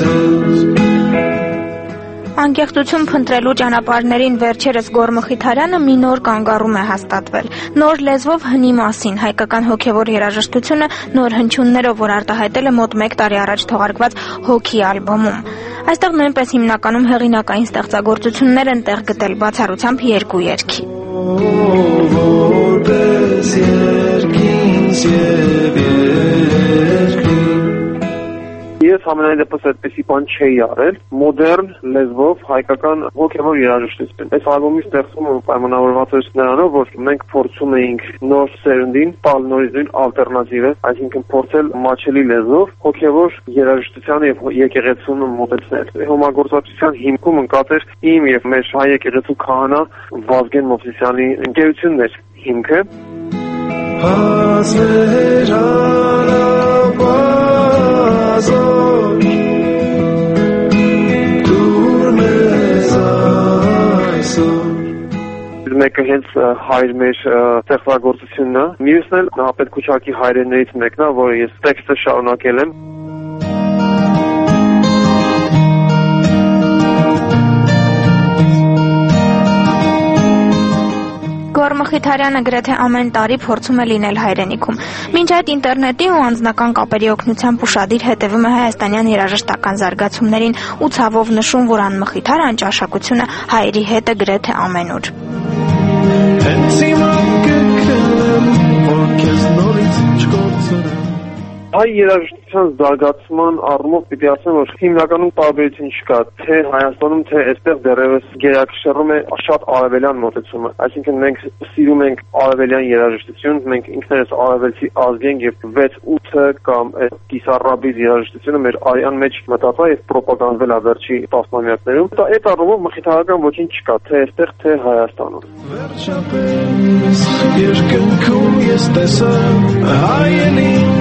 Անկեղծություն փնտրելու ճանապարհներին վերջերս Գոր Մխիթարյանը մի նոր կանգառում է հաստատվել։ Նոր լեզվով հնի մասին հայկական հոգևոր երաժշտությունը նոր հնչյուններով, որ արտահայտել է մոտ մեկ տարի առաջ թողարկված Հոգի ալբոմում։ Այստեղ նույնպես հիմնականում հեղինակային ստեղծագործություններ են տեղ գտել, բացառությամբ երկու երգի։ Ես համենայնդեպս այդպեսի բան չէի արել, մոդեռն լեզվով հայկական հոգևոր երաժշտություն։ Այս ալբոմի ստեղծումը պայմանավորված էր նրանով, որ մենք փորձում էինք նոր սերնդին տալ նորից ալտերնատիվը, այսինքն փորձել մաչելի լեզվով հոգևոր երաժշտությանը եւ եկեղեցուն մոտեցնել։ Համագործակցության հիմքում ընկած էր իմ եւ մեր հայ եկեղեցու քահանա Վազգեն Մովսիսյանի ընկերությունն էր հիմքը։ Մեկը հենց հայր մեր ստեղծագործությունն է, մյուսն էլ Նահապետ Քուչակի հայրեններից մեկն է, որը ես տեքստը շարունակել եմ։ Գոր Մխիթարյանը գրեթե ամեն տարի փորձում է լինել հայրենիքում։ Մինչ այդ ինտերնետի ու անձնական կապերի օգնությամբ ուշադիր հետևում է հայաստանյան երաժշտական զարգացումներին ու ցավով նշում, որ անմխիթար անճաշակությունը հայերի հետ է գրեթե ամենուր։ Հայ երաժշտության զարգացման առումով պիտի ասեմ, որ հիմնականում տարբերություն չկա, թե Հայաստանում, թե այստեղ դեռևս գերակշռում է շատ արևելյան մոտեցումը։ Այսինքն մենք սիրում ենք արևելյան երաժշտություն, մենք ինքներս արևելցի ազգ ենք եւ վեց ութը կամ կիսառաբիզ երաժշտությունը մեր արյան մեջ մտած է եւ պրոպագանդվել է վերջի տասնամյակներում։ Դա այդ առումով մխիթարական ոչինչ չկա, թե այստեղ, թե Հայաստանում։ Վերջապես երկնքում ես տեսա հայելին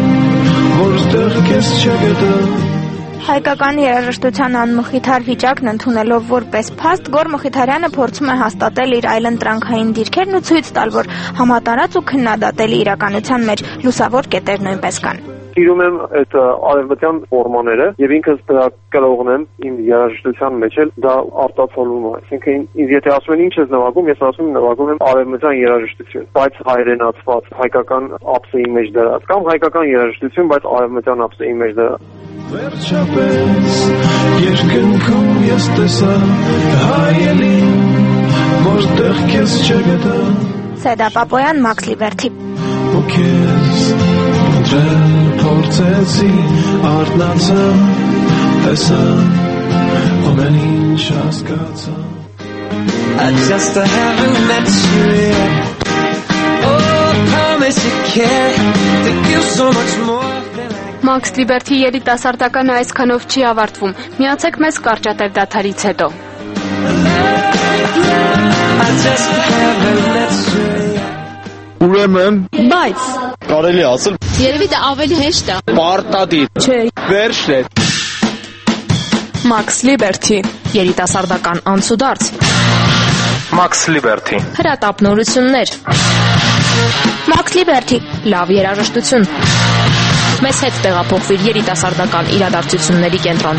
Հայկական երաժշտության անմխիթար վիճակն ընդունելով որպես փաստ, Գոր Մխիթարյանը փորձում է հաստատել իր այլընտրանքային դիրքերն ու ցույց տալ, որ համատարած ու քննադատելի իրականության մեջ լուսավոր կետեր նույնպես կան։ Սիրում եմ այդ արևմտյան ֆորմաները եւ ինքս դրա կրողն եմ իմ երաժշտության մեջ էլ դա արտացոլվում է։ Այսինքն ինձ եթե ասում են ինչ ես նվագում, ես ասում եմ նվագում եմ արևմտյան երաժշտություն, բայց հայրենացված, հայկական ափսեի մեջ դրած կամ հայկական երաժշտություն, բայց արևմտյան ափսեի մեջ դրած։ Վերջապես երկնքում ես տեսա հայելին, որտեղ քեզ չգտա։ Սեդա Պապոյան, Մաքս Լիբերթի։ Ու քեզ ընտրել փորձեցի, արթնացա, տեսա, ամեն ինչ հասկացա։ I just haven't met you yet. Oh, promise you care to give so much more. Մաքս Լիբերթի երիտասարդականը այսքանով չի ավարտվում։ Միացեք մեզ կարճատև դադարից հետո։ Ուրեմն, բայց կարելի ասել, երևի դա ավելի հեշտ է։ պարտադիր, չէ, վերջն է։ Մաքս Լիբերթի երիտասարդական անցուդարձ, Մաքս Լիբերթի հրատապնորություններ, Մաքս Լիբերթի լավ երաժշտություն։ Մեզ հետ տեղափոխվիր երիտասարդական իրադարձությունների կենտրոն։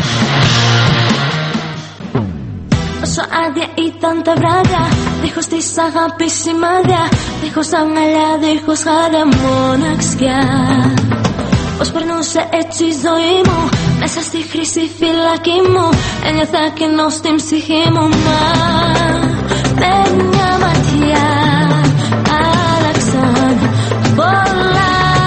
Όσο άδεια ήταν τα βράδια, δίχως της αγάπης σημάδια, δίχως αγκαλιά, δίχως χαρά, μοναξιά. Πώς περνούσε έτσι η ζωή μου, μέσα στη χρυσή φυλακή μου, ένιωθα κενό στην ψυχή μου, μα με μια ματιά άλλαξαν πολλά.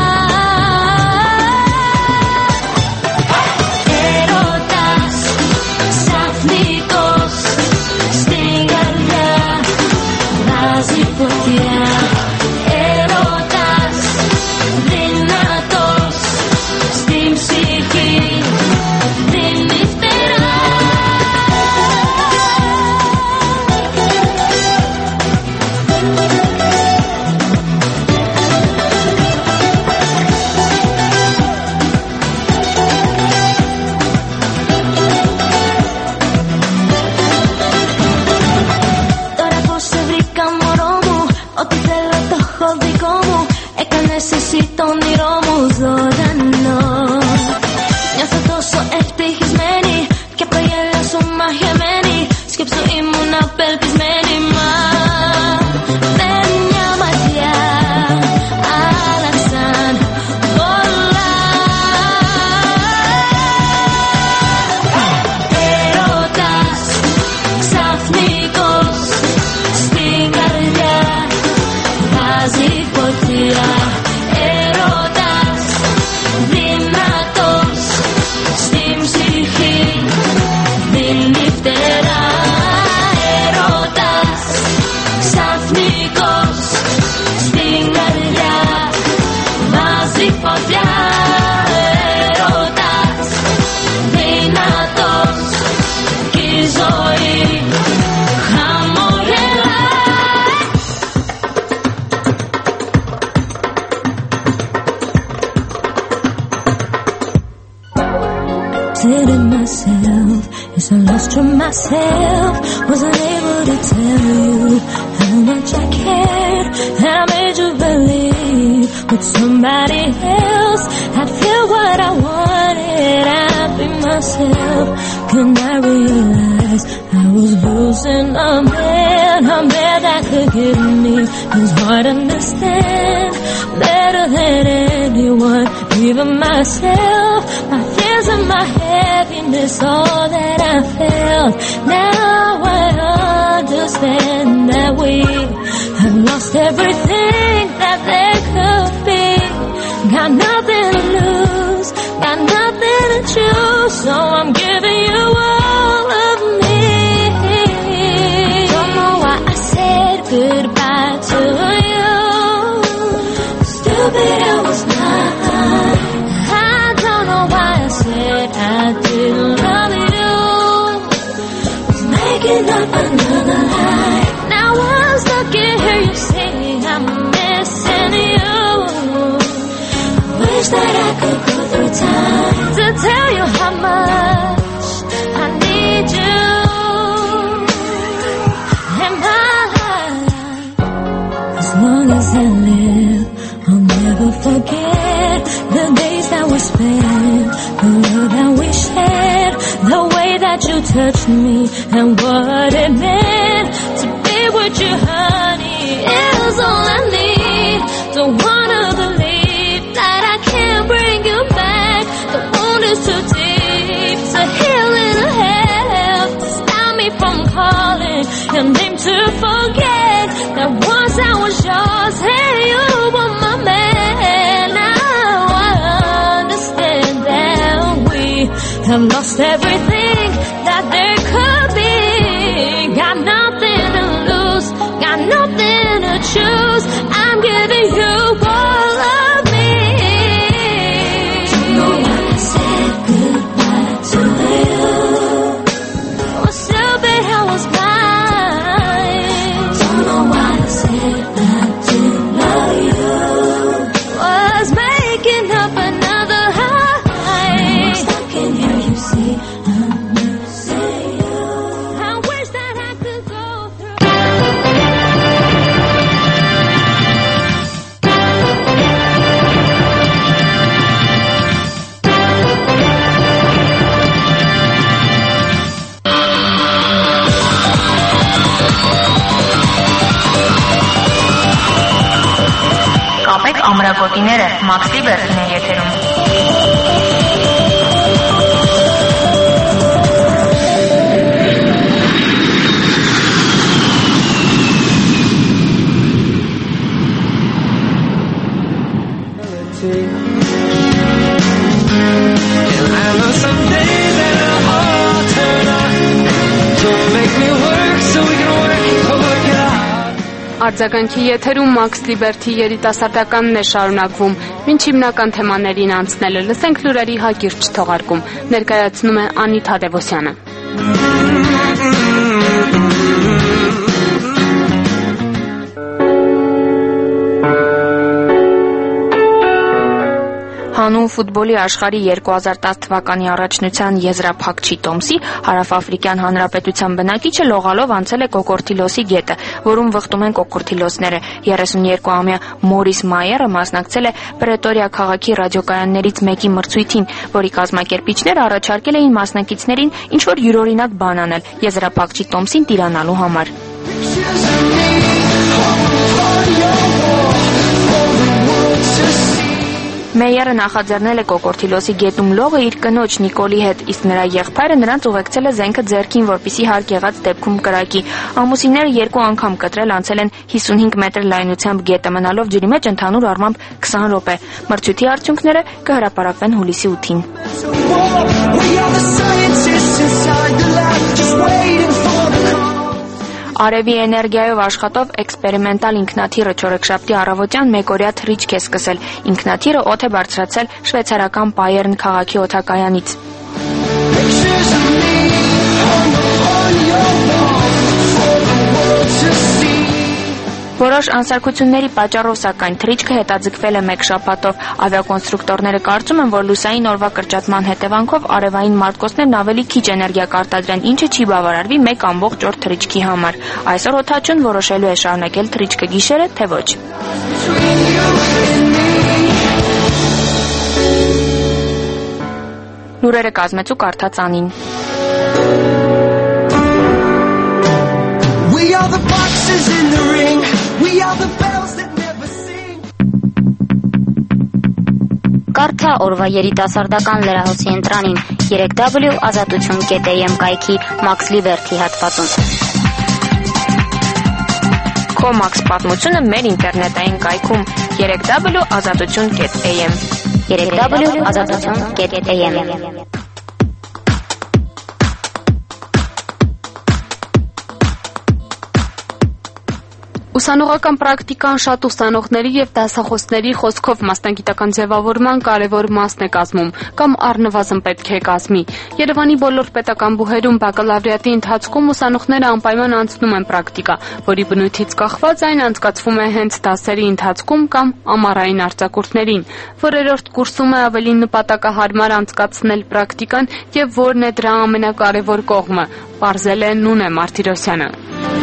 Έρωτας δυνατός στην ψυχή δίνει φτερά. Τώρα πως σε βρήκα μωρό μου, ό,τι θέλω το έχω δικό μου, έκανες εσύ το όνειρό μου ζωντανό. Νιώθω τόσο ευτυχισμένη και απ' το γέλιο σου μαχεμένη, σκέψου ήμουν απελπισμένη, μα με μια ματιά άλλαξαν πολλά. Έρωτας ξαφνικός στην καρδιά βάζει φωτιά. Έρωτας δυνατός στην ψυχή δίνει φτερά. Έρωτας ξαφνικός στην καρδιά βάζει φωτιά. Έρωτας δυνατός κι η ζωή χαμογελά. Telling myself, yes, I lost from myself. Wasn't able to tell you how much I cared, and I made you believe with somebody else I'd feel what I wanted. I'd be myself. Can I realize I was losing a man, a man that could give me his heart, understand better than anyone, even myself. My fears and my happiness, all that I felt. Now I understand that we have lost everything that there could be. Got nothing to lose, got nothing to choose, so I'm giving you all of me. Don't know why I said goodbye to you. Stupid, it was not. I don't know why I said I didn't love you. Was making up another lie. Now I'm stuck in here, you say I'm missing you. Wish that I could go through time to tell you how much I need you in my life. As long as I live, I'll never forget the days that we spent, the love that we shared, the way that you touched me, and what it meant to be with you, honey, is all I need. Don't wanna believe that I can't bring you back. The wound is too deep. your name to forget that once I was yours. Hey, you were my man. Now I understand that we have lost everything that there could be. Got nothing to lose, got nothing to choose. I'm giving you all of me. You know I said goodbye to you. Was stupid, I was blind. Don't know why I said I do love you. Was making up another high. Was stuck in here, you see. I'm missing you. I wish that I could go Կապեք ամրագոտիները, Մաքս Լիբերթին է եթերում։ And I know someday that it'll all turn out. Don't make me work so we can work, work it out. Արձագանքի եթերում Մաքս Լիբերթի երիտասարդականն է շարունակվում։ Մինչ հիմնական թեմաներին անցնելը լսենք լուրերի հակիրճ թողարկում։ Ներկայացնում է Անի Թադևոսյանը։ Հանուն ֆուտբոլի աշխարհի երկու հազար տասը թվականի առաջնության եզրափակչի տոմսի Հարավաֆրիկյան Հանրապետության բնակիչը լողալով անցել է Կոկորտիլոսի գետը, որում վխտում են կոկորտիլոսները։ երեսունյոթ-ամյա Մորիս Մայերը մասնակցել է Պրետորիա քաղաքի ռադիոկայաններից մեկի մրցույթին, որի կազմակերպիչները առաջարկել էին մասնակիցներին ինչ-որ յուրօրինակ բան անել եզրափակչի տոմսին տիրանալու համար։ Մեյերը նախաձեռնել է Կոկորտիլոսի գետում լողը իր կնոջ Նիկոլի հետ, իսկ նրա եղբայրը նրանց ուղեկցել է զենքը ձեռքին, որպեսզի հարկ եղած դեպքում կրակի։ Ամուսինները երկու անգամ կտրել անցել են հիսունհինգ մետր լայնությամբ գետը, մնալով ջրի մեջ ընդհանուր առմամբ քսան րոպե։ Մրցույթի արդյունքները կհրապարակվեն հուլիսի ութին։ Արևի էներգիայով աշխատող էքսպերիմենտալ ինքնաթիռը չորեքշաբթի առավոտյան մեկօրյա թռիչք է սկսել։ Ինքնաթիռը օդ է բարձրացել շվեյցարական Պայերն քաղաքի օդակայանից։ Որոշ անսարքությունների պատճառով, սակայն, թռիչքը հետաձգվել է մեկ շաբաթով։ Ավիակոնստրուկտորները կարծում են, որ լուսային օրվա կրճատման հետևանքով արևային մարտկոցներն ավելի քիչ էներգիա կարտադրեն, ինչը չի բավարարվի մեկ ամբողջ օր թռիչքի համար։ Այսօր օդաչուն որոշելու է շարունակել թռիչքը գիշերը, թե ոչ։ Լուրերը կազմեց ու կարդաց Անին։ We are the boxes in the ring. We are the bells that never sing. Կարդա օրվա երիտասարդական լրահոսի ընտրանին երեք w ազատություն կետ am կայքի Մաքս Լիբերթի հատվածում։ Քո Մաքս պատմությունը մեր ինտերնետային կայքում երեք w ազատություն կետ am երեք w ազատություն կետ am Ուսանողական պրակտիկան շատ ուսանողների եւ դասախոսների խոսքով մասնագիտական ձևավորման կարևոր մասն է կազմում կամ առնվազն պետք է կազմի։ Երևանի բոլոր պետական բուհերում բակալավրիատի ընթացքում ուսանողները անպայման անցնում են պրակտիկա, որի բնույթից կախված այն անցկացվում է հենց դասերի ընթացքում կամ ամառային արձակուրդներին։ Որերորդ կուրսում է ավելի նպատակահարմար անցկացնել պրակտիկան եւ որն է դրա ամենակարևոր կողմը, պարզել է Նունե Մարտիրոսյանը։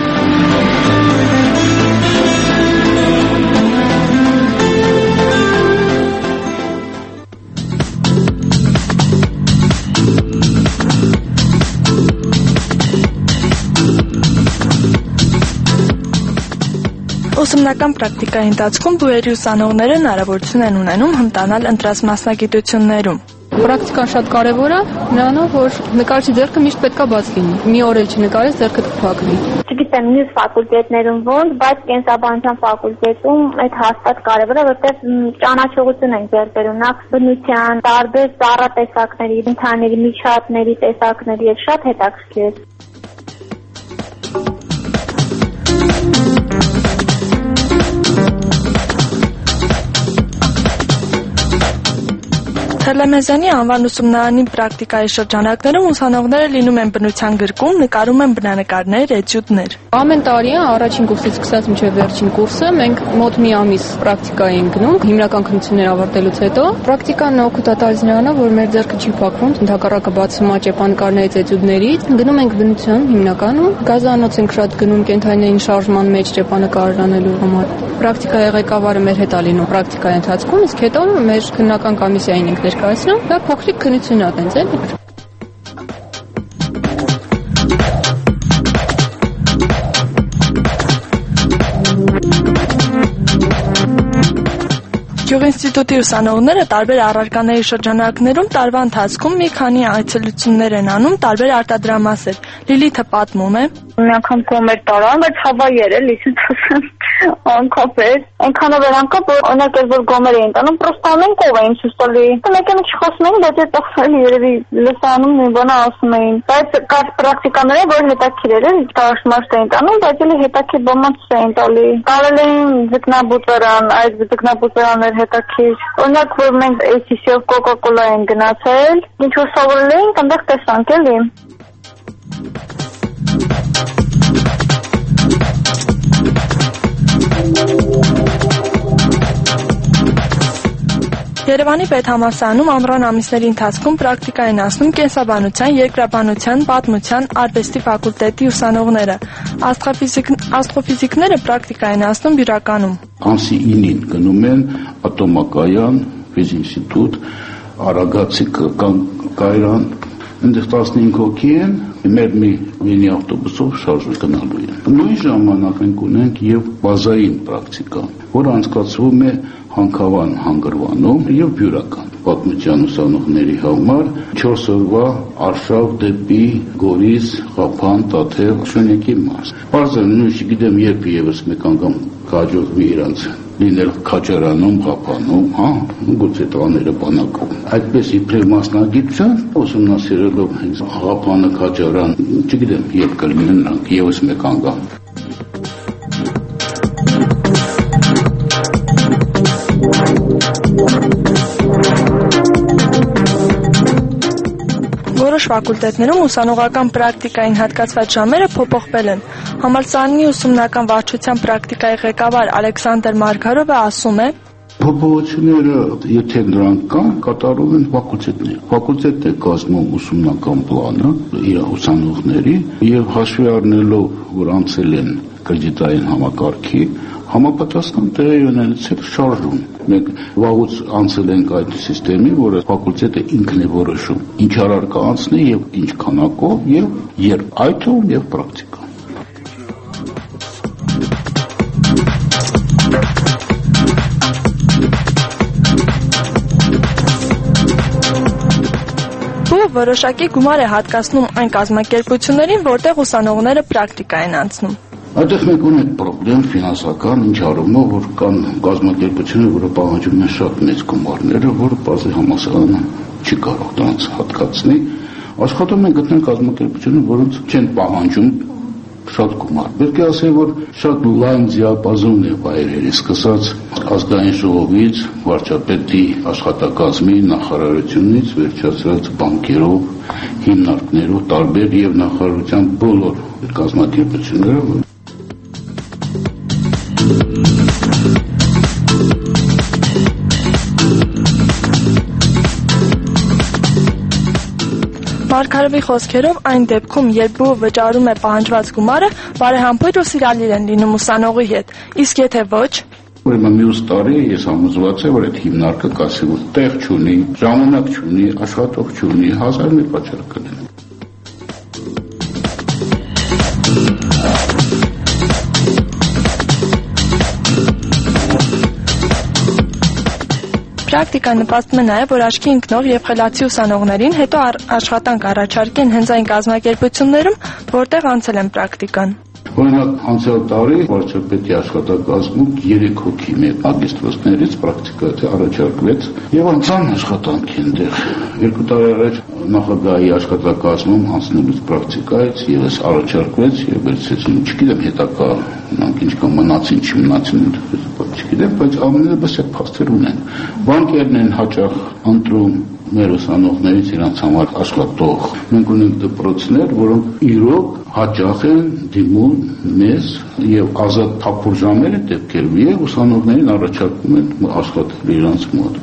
Ուսումնական պրակտիկայի ընթացքում բուհերի ուսանողները հնարավորություն են ունենում հմտանալ ընտրած մասնագիտություններում։ Պրակտիկան շատ կարևոր է, նրանով որ նկարչի ձեռքը միշտ պետքա բաց լինի։ Մի օր էլ չնկարես, ձեռքը կփակվի։ Չգիտեմ մյուս ֆակուլտետներում ոնց, բայց կենսաբանության ֆակուլտետում այդ հաստատ կարևոր է, որտեղ ճանաչողություն են ձեռք բերում նախ բնության, տարբեր ծառատեսակների, ընթաների, միջատների տեսակների եւ շատ հետաքրքիր է։ Թելեմեզյանի անվան ուսումնարանի պրակտիկայի շրջանակներում ուսանողները լինում են բնության գրկում, նկարում են բնանկարներ, էտյուդներ։ Ամեն տարի առաջին կուրսից սկսած մինչև վերջին կուրսը մենք մոտ մի ամիս պրակտիկա ենք գնում, հիմնական քննություններ ավարտելուց հետո։ Պրակտիկան օգուտ է տալիս նրանով, որ մեր ձեռքը չի փակվում, ընդհակառակը բացվում է ճեպանկարներից, էտյուդներից։ Գնում ենք բնության հիմնականում, գազանոց ենք շատ գնում կենթանիային շարժման մեջ ճեպանկար անելու համար։ Պրակտիկայի ղեկավարը մեր հետ է լինում պրակտիկայի ընթացքում, իսկ հետո մեր քննական կոմիսիային ենք ներկայացնում, դա փոքրիկ քննություն է տենց էլի։ Գյուղինստիտուտի ուսանողները տարբեր առարկաների շրջանակներում տարվա ընթացքում մի քանի այցելություններ են անում տարբեր արտադրամասեր։ Լիլիթը պատմում է. Մի անգամ գոմեր տարան, բայց հավայեր էլի, ասեմ, անկապեր։ Այնքանով էր անկապ, որ օրինակ էր որ գոմեր էին տանում, պրոստը ամեն կով էին ցույց տալի։ Մեկը մեկ չխոսում էին, բայց այդ տխրել երևի լսանում մի բան ասում էին։ Բայց կար պրակտիկաներ, որ հետաքրքիր էր, դաշտմաշտ էին տանում, բայց էլի հետաքրքիր բամանց էին տալի։ Տարել էին ձկնաբուծարան, այդ ձկնաբուծարաններ հետաքրքիր։ Օրինակ որ մենք էյ սի սի-ով Coca-Cola են գնացել, ինչ որ սովորել էինք, այնտեղ տեսանք էլի։ Երևանի պետհամալսարանում ամռան ամիսների ընթացքում պրակտիկա են անցնում կենսաբանության, երկրաբանության, պատմության, արվեստի ֆակուլտետի ուսանողները։ Աստրոֆիզիկները պրակտիկա են անցնում բյուրականում։ Ամսի ինին գնում են ատոմակայան, ֆիզինստիտուտ, Արագածի կայրան, այնտեղ տասնհինգ հոգի են, մեր մի մինի ավտոբուսով շարժ գնալու են։ Նույն ժամանակ ենք ունենք եւ բազային պրակտիկա, որը անցկացվում է Հանքավան հանգրվանում եւ բյուրական պատմության ուսանողների համար չորս օրվա արշավ դեպի Գորիս, Ղափան, Տաթև, Շունյակի մարզ։ Բարձր նույնիսկ գիտեմ երբ եւս մեկ անգամ կհաջողվի իրանց լինել Քաչարանում, Ղափանում, հա, գուցե տաները բանակում։ Այդպես իբրև մասնագիտության ուսումնասիրելով հենց Ղափանը, Քաչարան, չգիտեմ երբ կլինեն նրանք եւս մեկ անգամ։ Որոշ ֆակուլտետներում ուսանողական պրակտիկային հատկացված ժամերը փոփոխվել են։ Համալսարանի ուսումնական վարչության պրակտիկայի ղեկավար Ալեքսանդր Մարգարովը ասում է. Փոփոխությունները, եթե դրանք կան, կատարում են ֆակուլտետները։ Ֆակուլտետն է կազմում ուսումնական պլանը իր ուսանողների եւ հաշվի առնելով, որ անցել են կրեդիտային համակարգի, համապատասխան տեղի ունեցել շարժում։ Մենք վաղուց անցել ենք այդ համակարգի, որը ֆակուլտետը ինքն է որոշում, ինչ առարկա անցնի եւ ինչ քանակով եւ երբ, այդ թվում եւ պրակտիկա։ Ու որոշակի գումար է հատկացնում այն կազմակերպություններին, որտեղ ուսանողները պրակտիկա են անցնում։ Այդտեղ մենք ունենք պրոբլեմ ֆինանսական, ինչ առումով, որ կան կազմակերպություններ, որը պահանջում են շատ մեծ գումարները, որը բազի համալսարանը չի կարող դրանց հատկացնի։ Աշխատում են գտնել կազմակերպություններ, որոնց չեն պահանջում շատ գումար։ Պետք է ասել, որ շատ լայն դիապազոն է վայրերի, սկսած ազգային ժողովից, վարչապետի աշխատակազմի, նախարարությունից, վերջացրած բանկերով, հիմնարկներով, տարբեր եւ նախարարության բոլոր կազմակերպությունները։ Մարգարովի խոսքերով այն դեպքում, երբ բուհը վճարում է պահանջված գումարը, բարեհամբույր ու սիրալիր են լինում ուսանողի հետ, իսկ եթե ոչ, ուրեմն մյուս տարի ես համոզված եմ, որ այդ հիմնարկը կասի, որ տեղ չունի, ժամանակ չունի, աշխատող չունի, հազար մի պատճառ կլինի։ Պրակտիկան նպաստում է նաև, որ աչքի ընկնող եւ խելացի ուսանողներին հետո աշխատանք առաջարկեն հենց այն կազմակերպություններում, որտեղ անցել են պրակտիկան։ Օրինակ, անցյալ տարի վարչապետի աշխատակազմում երեք հոգի մեր մագիստրոսներից պրակտիկա առաջարկվեց եւ անցան աշխատանքի այնտեղ։ Երկու տարի առաջ նախագահի աշխատակազմում անցնելուց պրակտիկայից եւս առաջարկվեց եւ վերցեցին, չգիտեմ հետակա նրանք ինչ կա մնացին, չմնացին, չգիտեմ, բայց ամենը բես է փաստեր ունեն։ Բանկերն են հաճախ ընտրում մեր ուսանողներից իրանց համար աշխատող։ Մենք ունենք դպրոցներ, որոնք իրոք հաճախ են դիմում մեզ եւ ազատ թափուր ժամերը դեպքերում եւ ուսանողներին առաջարկում են աշխատել իրանց մոտ։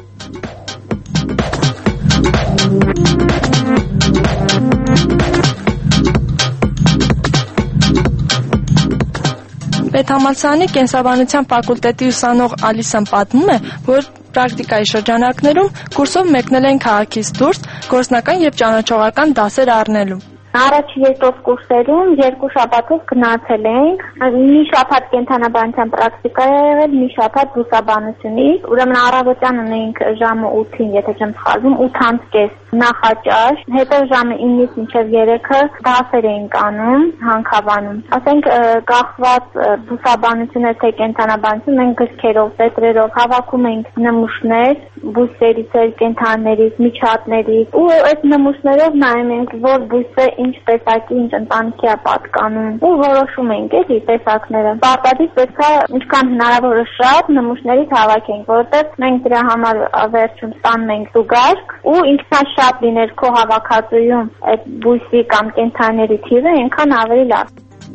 Պետհամալսարանի կենսաբանության ֆակուլտետի ուսանող Ալիսան պատմում է, որ պրակտիկայի շրջանակներում կուրսով մեկնել են քաղաքից դուրս գործնական եւ ճանաչողական դասեր առնելու։ Առաջ երկրորդ կուրսերում երկու շաբաթով գնացել ենք, մի շաբաթ կենթանաբանության պրակտիկա է եղել, մի շաբաթ բուսաբանությունից, ուրեմն առավոտյան ունեինք ժամը ութին, եթե չեմ սխալվում, ութ կես նախաճաշ, հետո ժամը ինից մինչև երեքը դասեր էինք անում, հանքավանում։ Ասենք կախված բուսաբանությունը թե կենթանաբանություն, մենք գրքերով, տետրերով հավաքում ենք նմուշներ, բույսերից, կենթաններից, միջատներից, ու այդ նմուշներով նայում ենք, որ բույսը ինչ տեսակի, ինչ ընտանիքի է պատկանում, ու որոշում ենք էլի տեսակները։ Պարտադիր պետք է ինչքան հնարավոր շատ նմուշներից հավաքենք, որովհետև մենք դրա համար վերջում ստանում ենք զուգարք, ու ինքնաշ շատ լիներ քո հավաքածուում այդ բույսի կամ կենթանիների թիվը, այնքան ավելի լավ։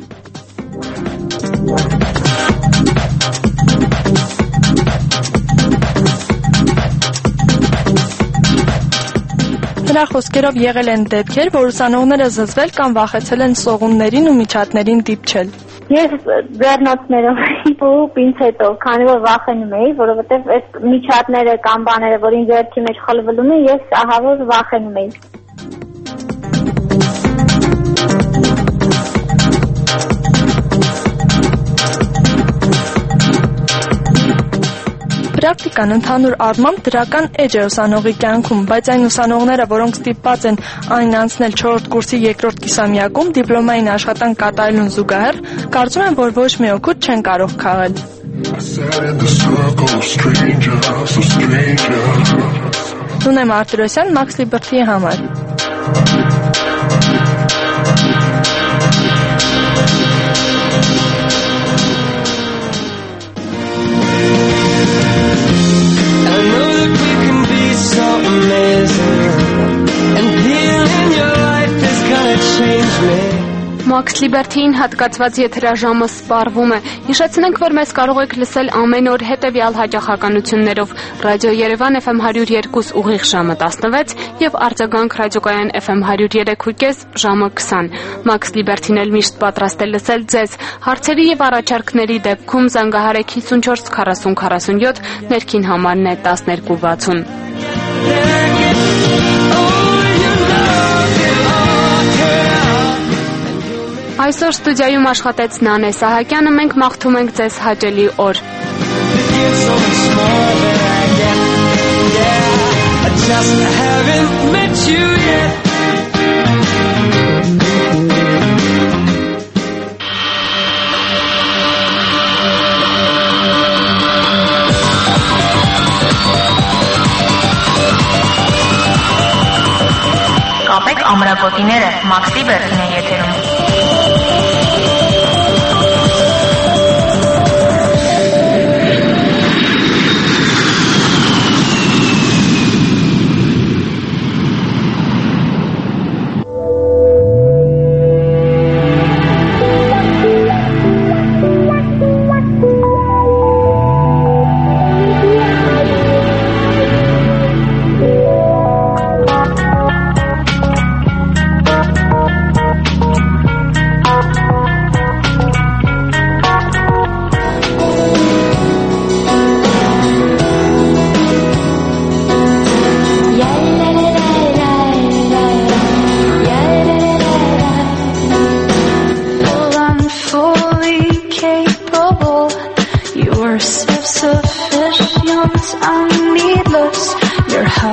Նրա խոսքերով եղել են դեպքեր, որ ուսանողները զզվել կամ վախեցել են սողուններին ու միջատներին դիպչել։ Ես ձեռնոցներով ու պինցետով, քանի որ վախենում էի, որովհետև այդ միջատները կամ բաները, որ ինձ ձեռքի մեջ խլվելում են, ես ահավոր վախենում էի։ Պրակտիկան ընդհանուր առմամբ դրական էջ է ուսանողի կյանքում, բայց այն ուսանողները, որոնք ստիպված են այն անցնել չորրորդ կուրսի երկրորդ կիսամյակում դիպլոմային աշխատանք կատարելուն զուգահեռ, կարծում եմ, որ ոչ մի օգուտ չեն կարող քաղել։ Նունե Մարտիրոսյան, Max Liberty-ի համար։ Max Liberty-ին հատկացված եթերաժամը սպառվում է։ Հիշեցնենք, որ մեզ կարող եք լսել ամեն օր հետևյալ հաճախականություններով՝ Ռադիո Երևան Էֆ Էմ հարյուր երկու ուղիղ ժամը տասնվեց եւ Արձագանք ռադիոկայան Էֆ Էմ հարյուր երեք ու կես ժամը քսան։ Max Liberty-ն էլ միշտ պատրաստ է լսել ձեզ։ Հարցերի եւ առաջարկների դեպքում զանգահարեք հիսունչորս քառասուն քառասունյոթ, ներքին համարն է տասներկու վաթսուն։ Այսօր ստուդիայում աշխատեց Նանե Սահակյանը, մենք մաղթում ենք ձեզ հաճելի օր։ Կապեք ամրագոտիները, Max Liberty-ն է եթերում։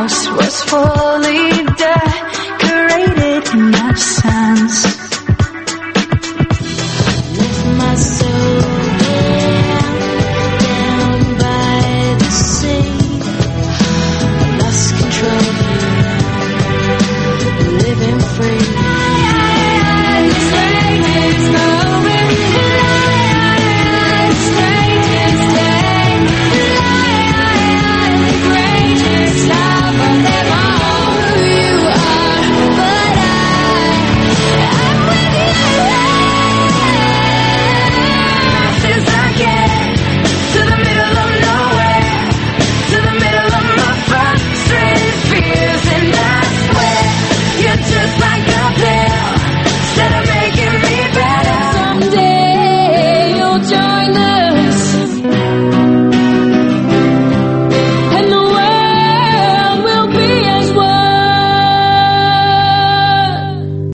house was full